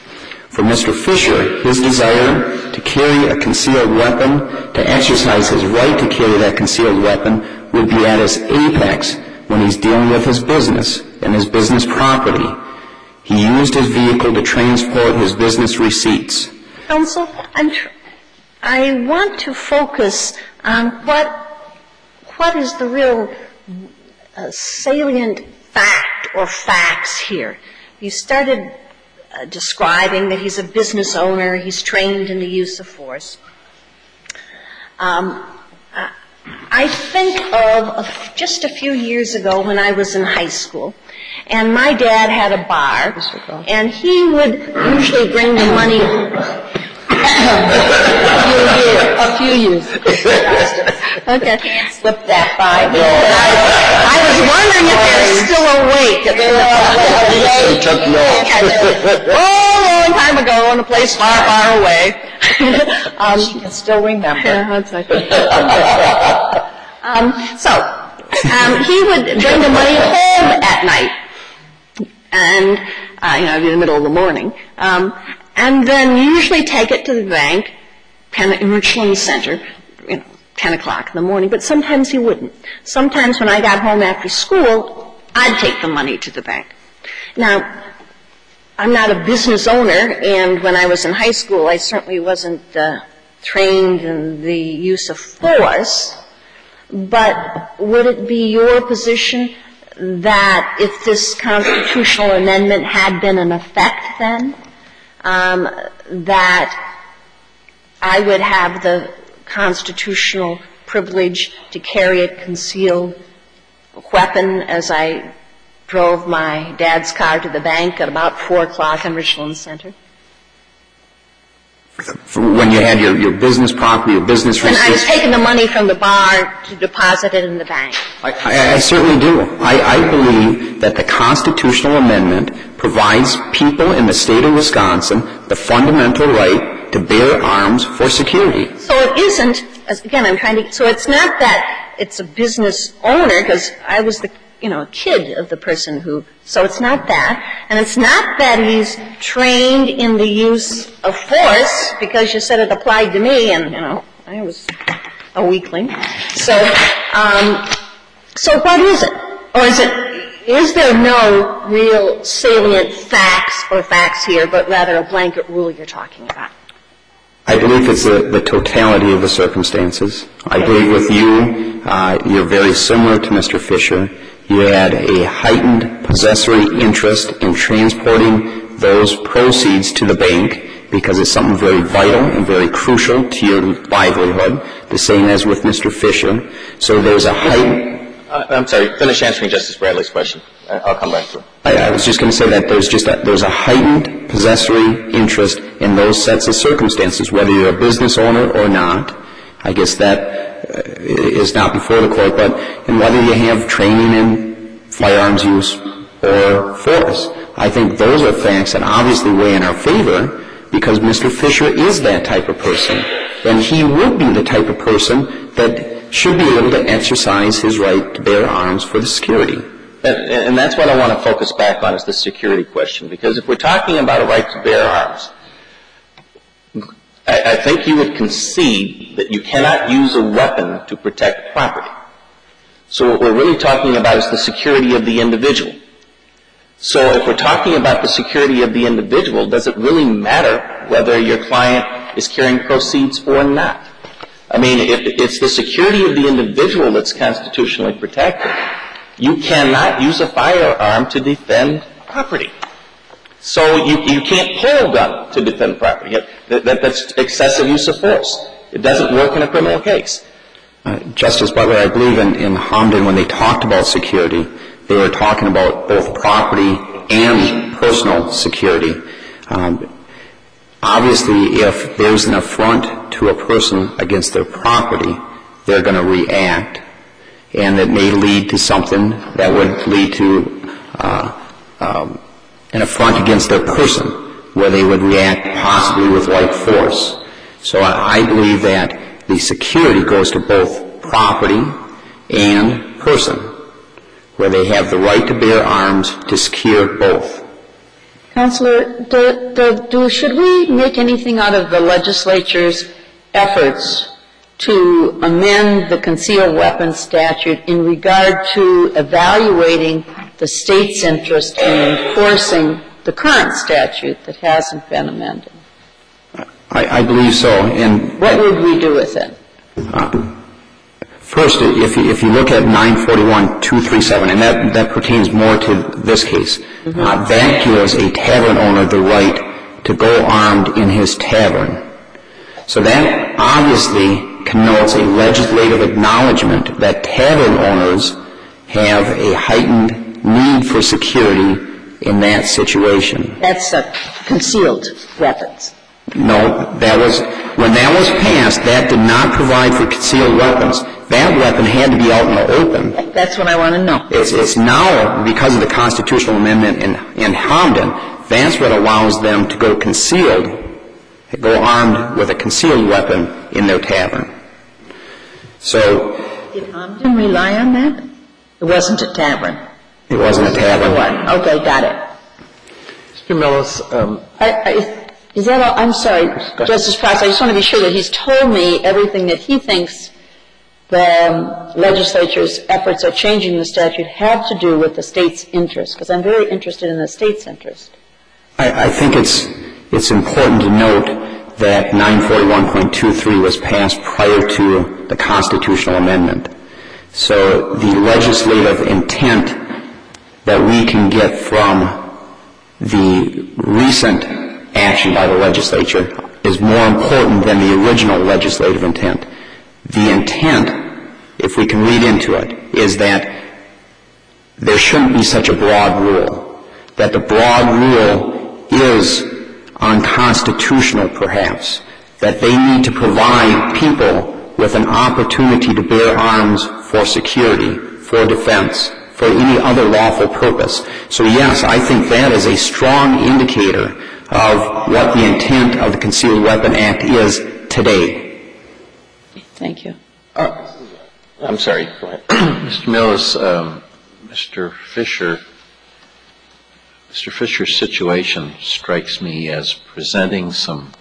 For Mister Fisher, his desire to carry a concealed weapon, to exercise his right to carry that concealed weapon, would be at its apex when he's dealing with his business and his business property. He used his vehicle to transport his business receipts. Counsel, I'm tr- I want to focus on what what is the real uh, salient fact or facts here. You started uh, describing that he's a business owner, he's trained in the use of force. Um, uh, I think of a, just a few years ago when I was in high school, and my dad had a bar, and he would usually bring the money a few years. A few years. Okay. Can't slip that by. No. I, I was wondering if they're still awake. If they're awake. Oh, a long time ago in a place far, far away. um, she can still remember. Yeah, that's right. um, so, um, he would bring the money home at night. And, uh, you know, in the middle of the morning. Um, and then usually take it to the bank, in Richland Center, you know, ten o'clock in the morning. But sometimes he wouldn't. Sometimes when I got home after school, I'd take the money to the bank. Now, I'm not a business owner, and when I was in high school, I certainly wasn't uh, trained in the use of force. But would it be your position that if this constitutional amendment had been in effect then, um, that I would have the constitutional privilege to carry a concealed weapon as I drove my dad's car to the bank at about four o'clock in Richland Center? When you had your, your business property, your business receipts? When I was taking the money from the bar to deposit it in the bank. I, I, I certainly do. I, I believe that the constitutional amendment provides people in the state of Wisconsin the fundamental right to bear arms for security. So it isn't, as again, I'm trying to, so it's not that it's a business owner, because I was the, you know, a kid of the person who, so it's not that. And it's not that he's trained in the use of force, because you said it applied to me, and, you know, I was a weakling. So, um, so what is it? Or is it, is there no real salient facts or facts here, but rather a blanket rule you're talking about? I believe it's the, the totality of the circumstances. I believe with you, uh, you're very similar to Mister Fisher. You had a heightened possessory interest in transporting those proceeds to the bank because it's something very vital and very crucial to your livelihood, the same as with Mister Fisher. So there's a heightened... Uh, I'm sorry, finish answering Justice Bradley's question. I'll come back to it. I, I was just going to say that there's just a, there's a heightened possessory interest in those sets of circumstances, whether you're a business owner or not. I guess that uh, is not before the court, but and whether you have training in firearms use or force. I think those are facts that obviously weigh in our favor because Mister Fisher is that type of person. And he would be the type of person that should be able to exercise his right to bear arms for the security. And, and that's what I want to focus back on is the security question, because if we're talking about a right to bear arms, I, I think you would concede that you cannot use a weapon to protect property. So what we're really talking about is the security of the individual. So if we're talking about the security of the individual, does it really matter whether your client is carrying proceeds or not? I mean, if it's the security of the individual that's constitutionally protected, you cannot use a firearm to defend property. So you, you can't pull a gun to defend property. That, that, that's excessive use of force. It doesn't work in a criminal case. Uh, Justice Butler, I believe in, in Hamden when they talked about security, they were talking about both property and personal security. Um, obviously, if there's an affront to a person against their property, they're going to react, and it may lead to something that would lead to uh, um, an affront against their person, where they would react possibly with like force. So I, I believe that the security goes to both property and person, where they have the right to bear arms to secure both. Counselor, do, do, do, should we make anything out of the legislature's efforts to amend the concealed weapons statute in regard to evaluating the state's interest in enforcing the current statute that hasn't been amended? I, I believe so. And what would we do with it? Uh, first, if you, if you look at nine forty-one two thirty-seven, and that, that pertains more to this case, mm-hmm. uh, that gives a tavern owner the right to go armed in his tavern. So that obviously connotes a legislative acknowledgement that tavern owners have a heightened need for security in that situation. That's uh, concealed weapons. No, that was, when that was passed, that did not provide for concealed weapons. That weapon had to be out in the open. That's what I want to know. It's, it's now, because of the constitutional amendment in, in Hamden, that's what allows them to go concealed, go armed with a concealed weapon in their tavern. So... Did Hamden rely on that? It wasn't a tavern. It wasn't a tavern. Okay, got it. Mister Millis, um... I, I, Is that all? I'm sorry, Justice Price. I just want to be sure that he's told me everything that he thinks the um, legislature's efforts at changing the statute have to do with the state's interest, because I'm very interested in the state's interest. I, I think it's it's important to note that nine forty-one point two three was passed prior to the constitutional amendment. So the legislative intent that we can get from the recent action by the legislature is more important than the original legislative intent. The intent, if we can read into it, is that there shouldn't be such a broad rule, that the broad rule is unconstitutional perhaps, that they need to provide people with an opportunity to bear arms for security, for defense, for any other lawful purpose. So yes, I think that is a strong indicator of what the intent of the Concealed Weapon Act is today. Thank you. Uh, I'm sorry. Go ahead. Mister Millis, um, Mister Fisher, Mister Fisher's situation strikes me as presenting some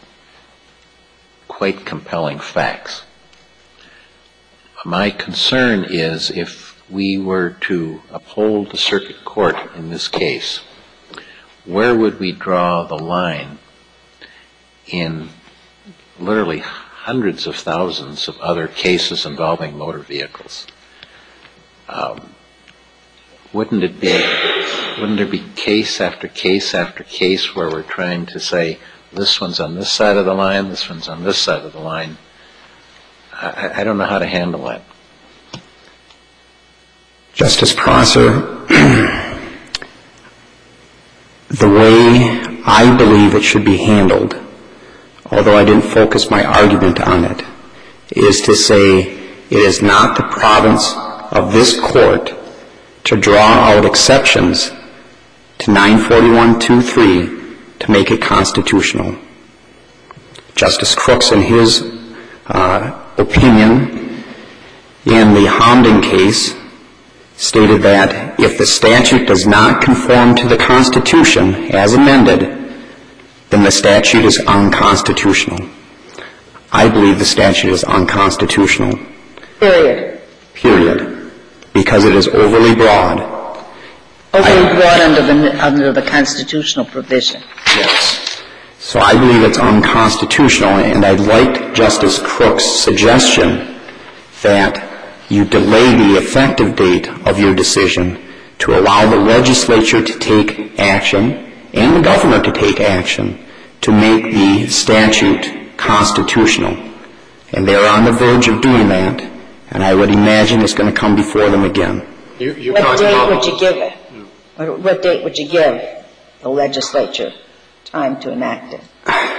quite compelling facts. My concern is if we were to uphold the circuit court in this case, where would we draw the line in literally hundreds of thousands of other cases involving motor vehicles? Um, wouldn't it be, wouldn't there be case after case after case where we're trying to say, this one's on this side of the line, this one's on this side of the line? I, I don't know how to handle that. Justice Prosser, the way I believe it should be handled, although I didn't focus my argument on it, is to say it is not the province of this court to draw out exceptions to nine forty-one two three to make it constitutional. Justice Crooks, in his uh, opinion in the Hamden case, stated that if the statute does not conform to the Constitution as amended, then the statute is unconstitutional. I believe the statute is unconstitutional. Period. Period. Because it is overly broad. Overly I, broad under the, under the constitutional provision. Yes. So I believe it's unconstitutional, and I liked Justice Crook's suggestion that you delay the effective date of your decision to allow the legislature to take action and the governor to take action to make the statute constitutional. And they're on the verge of doing that, and I would imagine it's going to come before them again. You, you what date would you give it? What, what date would you give the legislature time to enact it?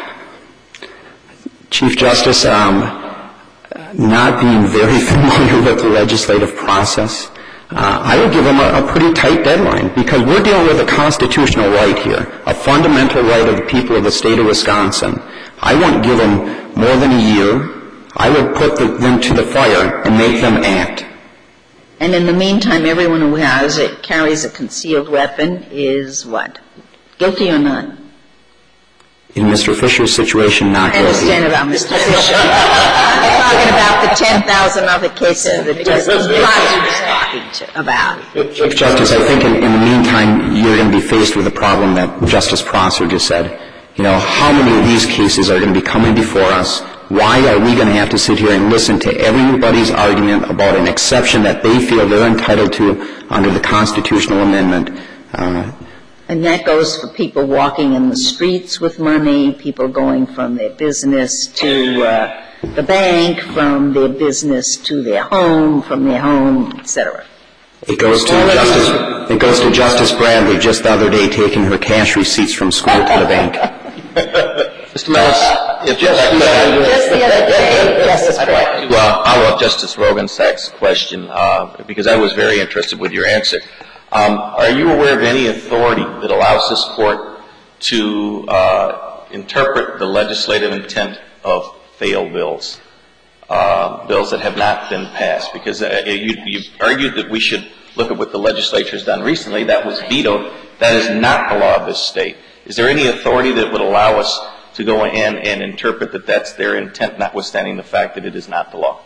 Chief Justice, um, not being very familiar with the legislative process, uh, I would give them a, a pretty tight deadline, because we're dealing with a constitutional right here, a fundamental right of the people of the state of Wisconsin. I wouldn't give them more than a year. I would put the, them to the fire and make them act. And in the meantime, everyone who has it, carries a concealed weapon is what? Guilty or not? In Mister Fisher's situation, not guilty. I understand about Mister Fisher. I'm talking about the ten thousand other cases that Justice Prosser was talking to, about. Chief Justice, I think in, in the meantime, you're going to be faced with a problem that Justice Prosser just said. You know, how many of these cases are going to be coming before us? Why are we going to have to sit here and listen to everybody's argument about an exception that they feel they're entitled to under the constitutional amendment? Uh, and that goes for people walking in the streets with money, people going from their business to uh, the bank, from their business to their home, from their home, et cetera. It goes to Justice. It goes to Justice Bradley just the other day taking her cash receipts from school to the bank. Mister Mills, if just, just the other day, Justice Bradley. Well, I'll love Justice Rogensack's question uh, because I was very interested with your answer. Um, are you aware of any authority that allows this court to uh, interpret the legislative intent of failed bills, uh, bills that have not been passed? Because uh, you, you argued that we should look at what the legislature has done recently. That was vetoed. That is not the law of this state. Is there any authority that would allow us to go in and interpret that that's their intent, notwithstanding the fact that it is not the law?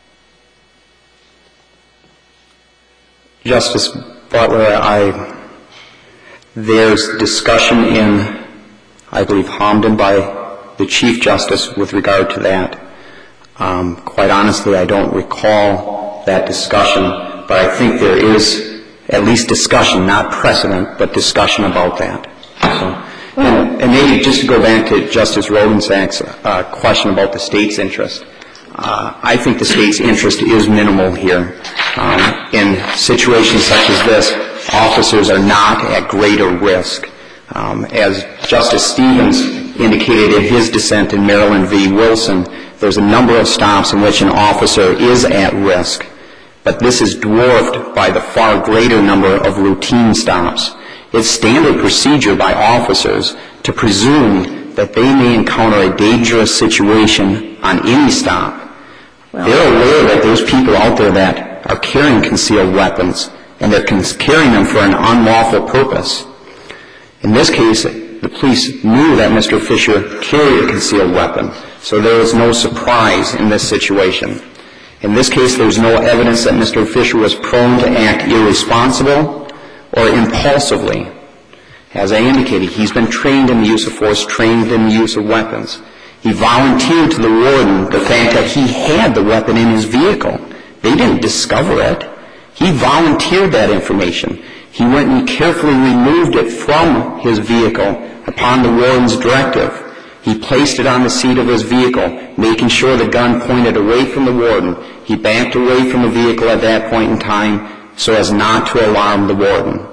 Justice Butler, I, there's discussion in, I believe, Hamden by the Chief Justice with regard to that. Um, quite honestly, I don't recall that discussion, but I think there is at least discussion, not precedent, but discussion about that. So, and, and maybe just to go back to Justice Rogensack's uh, question about the state's interest, uh, I think the state's interest is minimal here. Um, in situations such as this, officers are not at greater risk. Um, as Justice Stevens indicated in his dissent in Maryland v. Wilson, there's a number of stops in which an officer is at risk, but this is dwarfed by the far greater number of routine stops. It's standard procedure by officers to presume that they may encounter a dangerous situation on any stop. Well, they're aware that there's people out there that are carrying concealed weapons, and they're carrying them for an unlawful purpose. In this case, the police knew that Mister Fisher carried a concealed weapon, so there was no surprise in this situation. In this case, there's no evidence that Mister Fisher was prone to act irresponsible or impulsively. As I indicated, he's been trained in the use of force, trained in the use of weapons. He volunteered to the warden the fact that he had the weapon in his vehicle. They didn't discover it. He volunteered that information. He went and carefully removed it from his vehicle upon the warden's directive. He placed it on the seat of his vehicle, making sure the gun pointed away from the warden. He backed away from the vehicle at that point in time so as not to alarm the warden.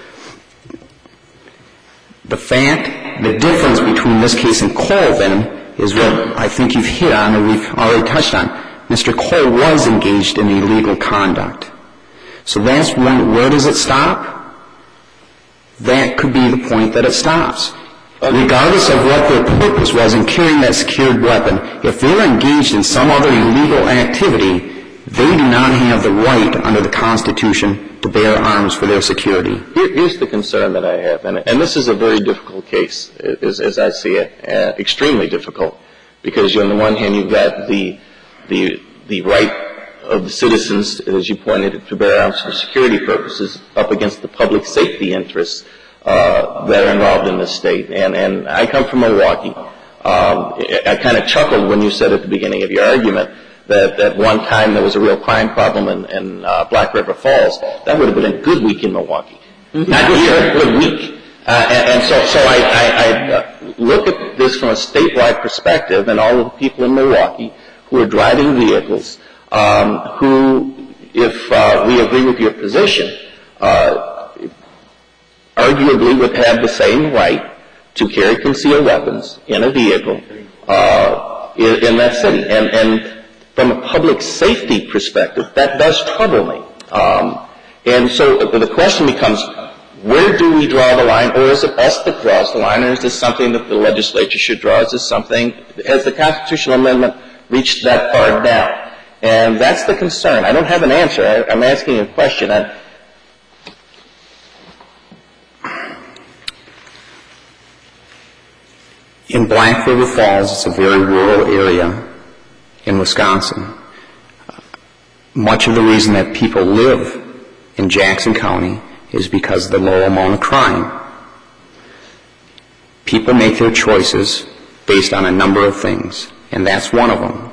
The fact, the difference between this case and Cole, then, is what I think you've hit on or we've already touched on. Mister Cole was engaged in illegal conduct. So that's one, where does it stop? That could be the point that it stops. Regardless of what their purpose was in carrying that secured weapon, if they're engaged in some other illegal activity, they do not have the right under the Constitution to bear arms for their security. Here, here's the concern that I have, and, and this is a very difficult case, as, as I see it, uh, extremely difficult, because on the one hand you've got the the the right of the citizens, as you pointed, to bear arms for security purposes up against the public safety interests uh, that are involved in this state. And, and I come from Milwaukee. Um, I kind of chuckled when you said at the beginning of your argument that at one time there was a real crime problem in, in uh, Black River Falls. That would have been a good week in Milwaukee. Mm-hmm. Not here, a good week. Uh, and, and so, so I, I, I uh, look at this from a statewide perspective, and all of the people in Milwaukee who are driving vehicles, um, who, if uh, we agree with your position, uh, arguably would have the same right to carry concealed weapons in a vehicle uh, in, in that city. And, and from a public safety perspective, that does trouble me. Um, and so the question becomes, where do we draw the line, or is it us that draws the line, or is this something that the legislature should draw? Is this something, has the constitutional amendment reached that far down? And that's the concern. I don't have an answer. I, I'm asking a question. I, In Black River Falls, it's a very rural area in Wisconsin. Much of the reason that people live in Jackson County is because of the low amount of crime. People make their choices based on a number of things, and that's one of them.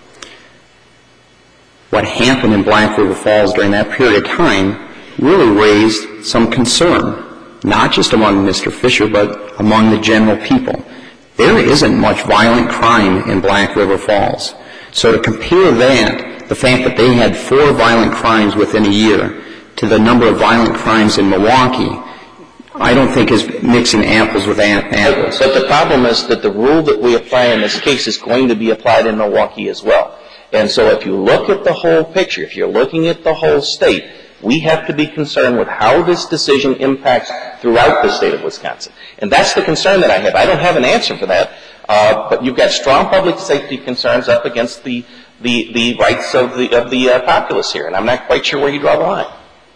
What happened in Black River Falls during that period of time really raised some concern, not just among Mister Fisher, but among the general people. There isn't much violent crime in Black River Falls. So to compare that, the fact that they had four violent crimes within a year, to the number of violent crimes in Milwaukee, I don't think is mixing apples with apples. But the problem is that the rule that we apply in this case is going to be applied in Milwaukee as well. And so if you look at the whole picture, if you're looking at the whole state, we have to be concerned with how this decision impacts throughout the state of Wisconsin. And that's the concern that I have. I don't have an answer for that, uh, but you've got strong public safety concerns up against the the, the rights of the of the uh, populace here, and I'm not quite sure where you draw the line.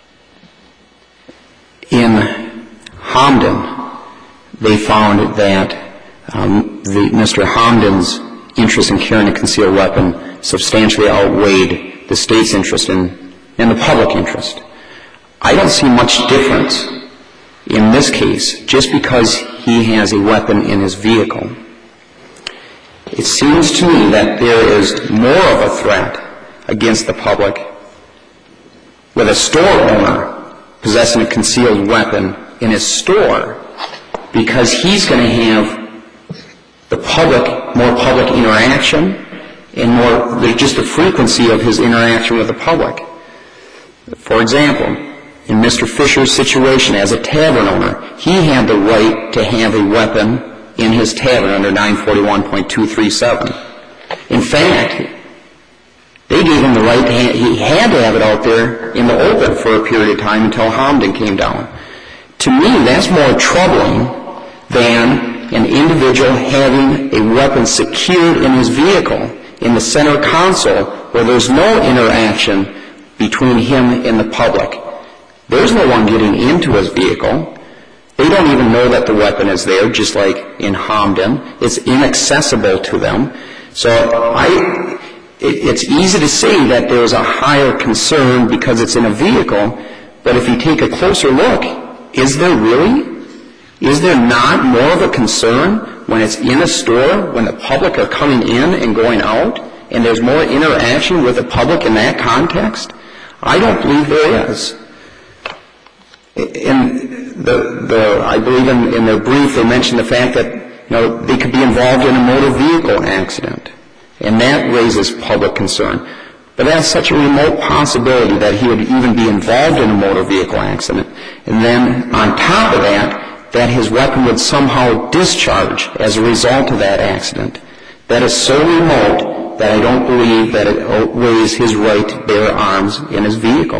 In Hamden, they found that um, the, Mister Hamden's interest in carrying a concealed weapon substantially outweighed the state's interest in and the public interest. I don't see much difference in this case just because he has a weapon in his vehicle. It seems to me that there is more of a threat against the public with a store owner possessing a concealed weapon in his store, because he's going to have the public, more public interaction and more, there's just a frequency of his interaction with the public. For example, in Mister Fisher's situation as a tavern owner, he had the right to have a weapon in his tavern under nine forty-one point two three seven. In fact, they gave him the right to have, he had to have it out there in the open for a period of time until Hamden came down. To me, that's more troubling than an individual having a weapon secured in his vehicle in the center console where there's no interaction between him and the public. There's no one getting into his vehicle. They don't even know that the weapon is there, just like in Hamden. It's inaccessible to them. So I, it's easy to say that there's a higher concern because it's in a vehicle, but if you take a closer look, is there really? Is there not more of a concern when it's in a store, when the public are coming in and going out, and there's more interaction with the public in that context? I don't believe there is. In the, the, I believe in, in their brief they mentioned the fact that, you know, they could be involved in a motor vehicle accident, and that raises public concern. But that's such a remote possibility that he would even be involved in a motor vehicle accident. And then on top of that, that his weapon would somehow discharge as a result of that accident. That is so remote that I don't believe that it outweighs his right to bear arms in his vehicle.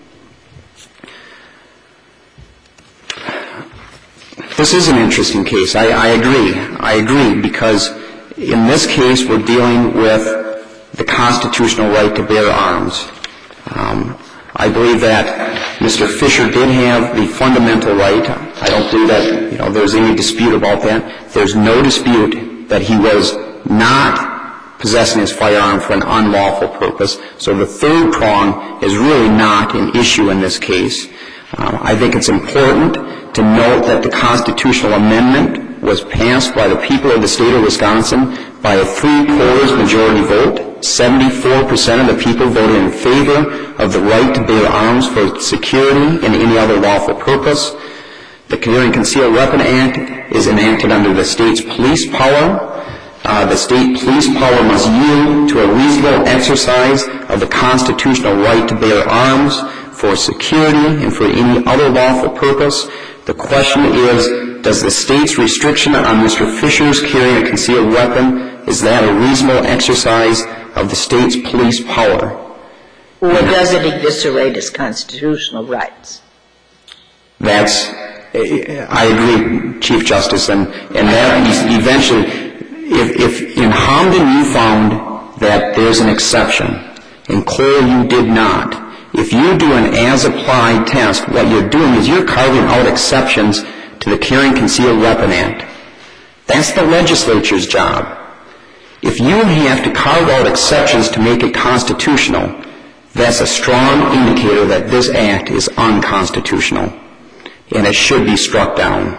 This is an interesting case. I, I agree. I agree because in this case we're dealing with the constitutional right to bear arms. Um, I believe that Mister Fisher did have the fundamental right. I don't believe that, you know, there's any dispute about that. There's no dispute that he was not possessing his firearm for an unlawful purpose. So the third prong is really not an issue in this case. Um, I think it's important to note that the constitutional amendment was passed by the people of the state of Wisconsin by a three-quarters majority vote. seventy-four percent of the people voted in favor of the right to bear arms for security and any other lawful purpose. The Carry and Conceal Weapon Act is enacted under the state's police power. Uh, the state police power must yield to a reasonable exercise of the constitutional right to bear arms for security and for any other lawful purpose. The question is, does the state's restriction on Mister Fisher's carrying a concealed weapon, is that a reasonable exercise of the state's police power? Or does it eviscerate his constitutional rights? That's, I agree, Chief Justice, and, and that eventually, if, if in Hamden you found that there's an exception, in Cole you did not, if you do an as-applied test, what you're doing is you're carving out exceptions to the Carry and Conceal Weapon Act. That's the legislature's job. If you have to carve out exceptions to make it constitutional, that's a strong indicator that this act is unconstitutional, and it should be struck down.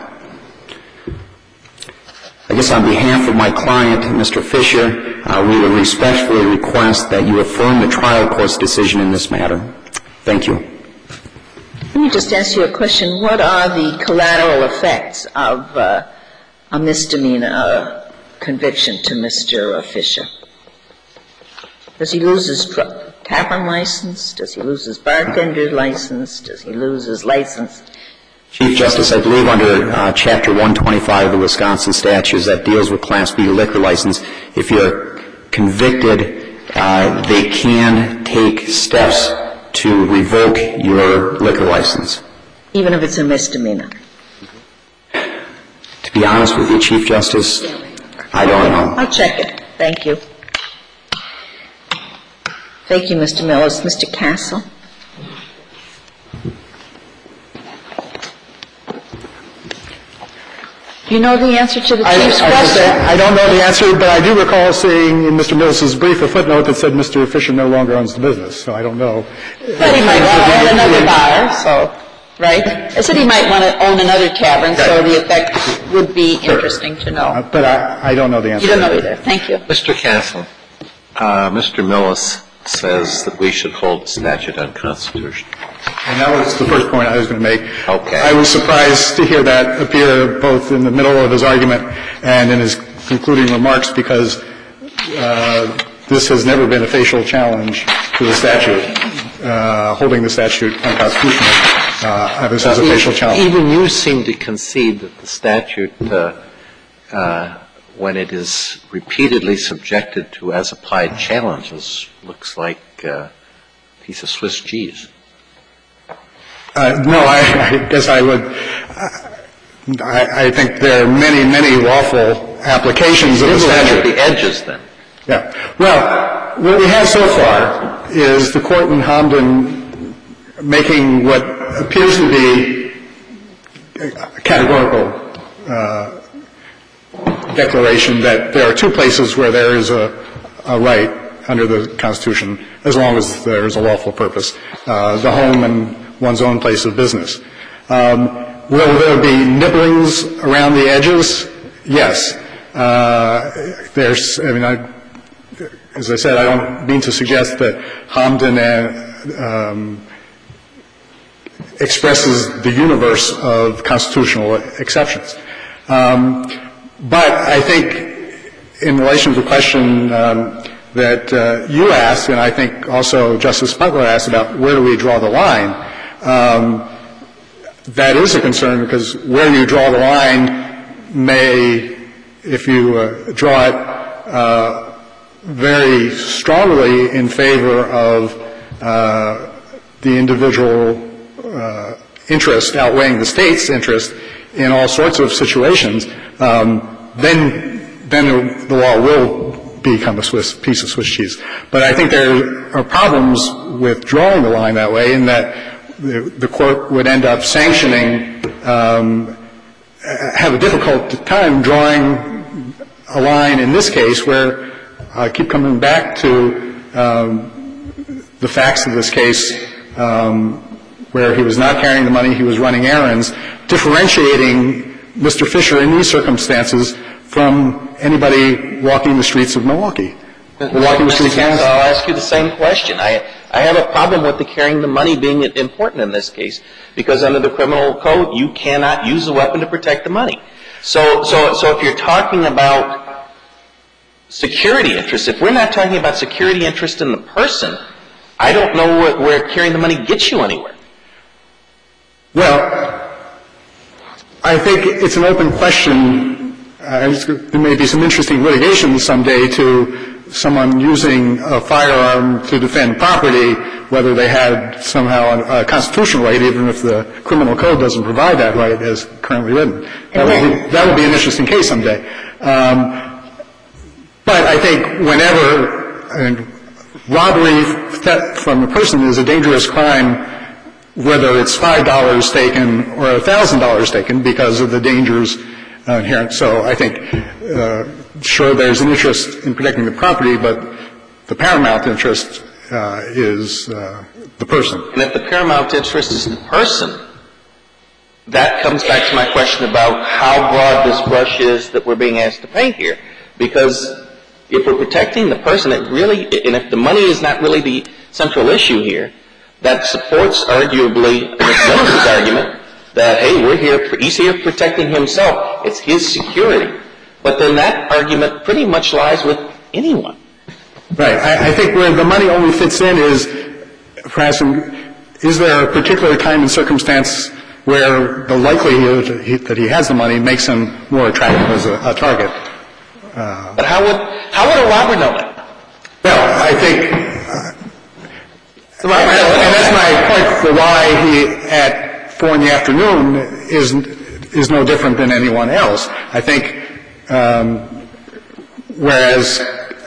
I guess on behalf of my client, Mister Fisher, uh, we would respectfully request that you affirm the trial court's decision in this matter. Thank you. Let me just ask you a question. What are the collateral effects of uh, a misdemeanor uh, conviction to Mister Fisher? Does he lose his tr- tavern license? Does he lose his bartender's license? Does he lose his license? Chief Justice, I believe under uh, Chapter one twenty-five of the Wisconsin statutes that deals with Class B liquor license, if you're convicted, uh, they can take steps to revoke your liquor license. Even if it's a misdemeanor? To be honest with you, Chief Justice, I don't know. I'll check it. Thank you. Thank you, Mister Millis. Mister Castle? Do you know the answer to the I, Chief's I, question? I don't know the answer, but I do recall seeing in Mister Millis's brief a footnote that said Mister Fisher no longer owns the business, so I don't know. But he might want to own another bar, so, right? I said he might want to own another tavern, so the effect would be Sure. interesting to know. Uh, but I, I don't know the answer. You don't know either. Thank you. Mister Castle, uh, Mister Millis says that we should hold the statute unconstitutional. And that was the first point I was going to make. Okay. I was surprised to hear that appear both in the middle of his argument and in his concluding remarks because uh, this has never been a facial challenge to the statute, uh, holding the statute unconstitutional. Uh, this is a facial challenge. Even you seem to concede that the statute, uh, uh, when it is repeatedly subjected to as-applied challenges, looks like a piece of Swiss cheese. Uh, no, I, I guess I would. I, I think there are many, many lawful applications of the statute. At the edges, then. Yeah. Well, what we have so far is the court in Hamden making what appears to be a categorical uh, declaration that there are two places where there is a, a right under the Constitution as long as there's a lawful purpose, uh, the home and one's own place of business. Um, will there be nibblings around the edges? Yes. Uh, there's, I mean, I, as I said, I don't mean to suggest that Hamdan uh, um, expresses the universe of constitutional exceptions. Um, but I think in relation to the question um, that uh, you asked, and I think also Justice Butler asked about where do we draw the line, um, that is a concern because where you draw the line may, if you uh, draw it uh, very strongly in favor of uh, the individual uh, interest outweighing the state's interest in all sorts of situations, um, then then the law will become a Swiss, piece of Swiss cheese. But I think there are problems with drawing the line that way in that the, the court would end up sanctioning, um, have a difficult time drawing a line in this case where I keep coming back to um, the facts of this case um, where he was not carrying the money, he was running errands, differentiating Mister Fisher in these circumstances from anybody walking the streets of Milwaukee. Walking the streets of Milwaukee. I'll ask you the same question. I, I have a problem with the carrying the money being important in this case because under the criminal code, you cannot use a weapon to protect the money. So, so, so if you're talking about security interests, if we're not talking about security interest in the person, I don't know where, where carrying the money gets you anywhere. Well, I think it's an open question. Uh, there may be some interesting litigation someday to someone using a firearm to defend property, whether they had somehow a, a constitutional right, even if the criminal code doesn't provide that right as currently written. That would be, that would be an interesting case someday. Um, but I think whenever I mean, robbery theft from a person is a dangerous crime, whether it's five dollars taken or one thousand dollars taken because of the dangers uh, inherent. So I think, uh, sure, there's an interest in protecting the property, but the paramount interest uh, is uh, the person. And if the paramount interest is the person, that comes back to my question about how broad this brush is that we're being asked to paint here. Because if we're protecting the person, it really, and if the money is not really the central issue here, that supports arguably Miz Mills' argument that, hey, we're here, he's here protecting himself. It's his security. But then that argument pretty much lies with anyone. Right. I, I think where the money only fits in is, perhaps, is there a particular time and circumstance where the likelihood that he, that he has the money makes him more attractive as a, a target? Uh, but how would how would a robber know that? Well, I think, uh, and, and that's my point for why he at four in the afternoon is is no different than anyone else. I think, um, whereas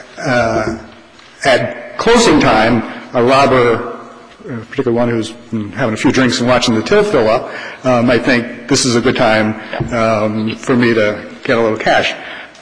uh, at closing time, a robber, particularly one who's having a few drinks and watching the till fill up, uh, might think this is a good time um, for me to get a little cash.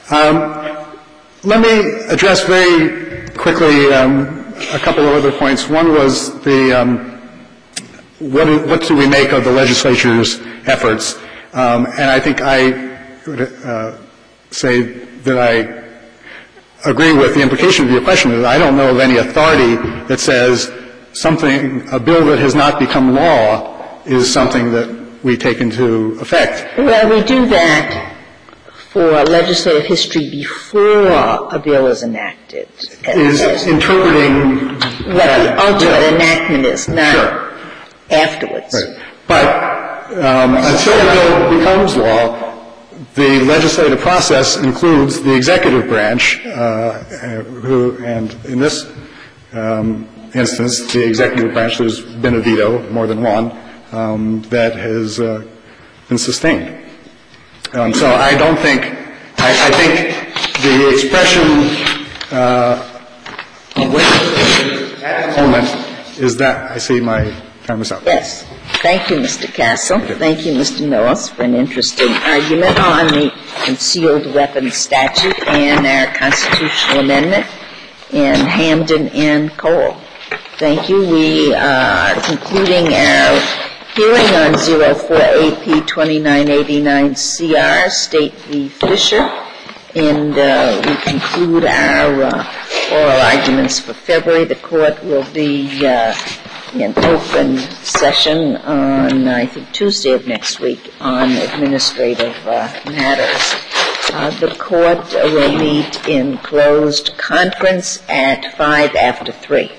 Um, let me address very quickly um, a couple of other points. One was the um, what, what do we make of the legislature's efforts? Um, and I think I would uh, say that I agree with the implication of your question that I don't know of any authority that says something, a bill that has not become law is something that we take into effect. Well, we do that for legislative history before a bill is enacted. Is interpreting what the ultimate enactment is, not sure. afterwards. Right. But um, until the bill becomes law, the legislative process includes the executive branch, uh, who, and in this um, instance, the executive branch, there's been a veto, more than one, um, that has uh, been sustained. Um, so I don't think, I, I think the expression uh, at the moment is that, I see my time is up. Yes. Thank you, Mister Castle. Thank you, Mister Mills, for an interesting argument on the concealed weapons statute and our constitutional amendment. and Hamden and Cole. Thank you. We are concluding our hearing on zero four A P twenty-nine eighty-nine C R, State v. Fisher, and uh, we conclude our uh, oral arguments for February. The court will be uh, in open session on, I think, Tuesday of next week on administrative uh, matters. Uh, the court will meet in closed conference at five after three.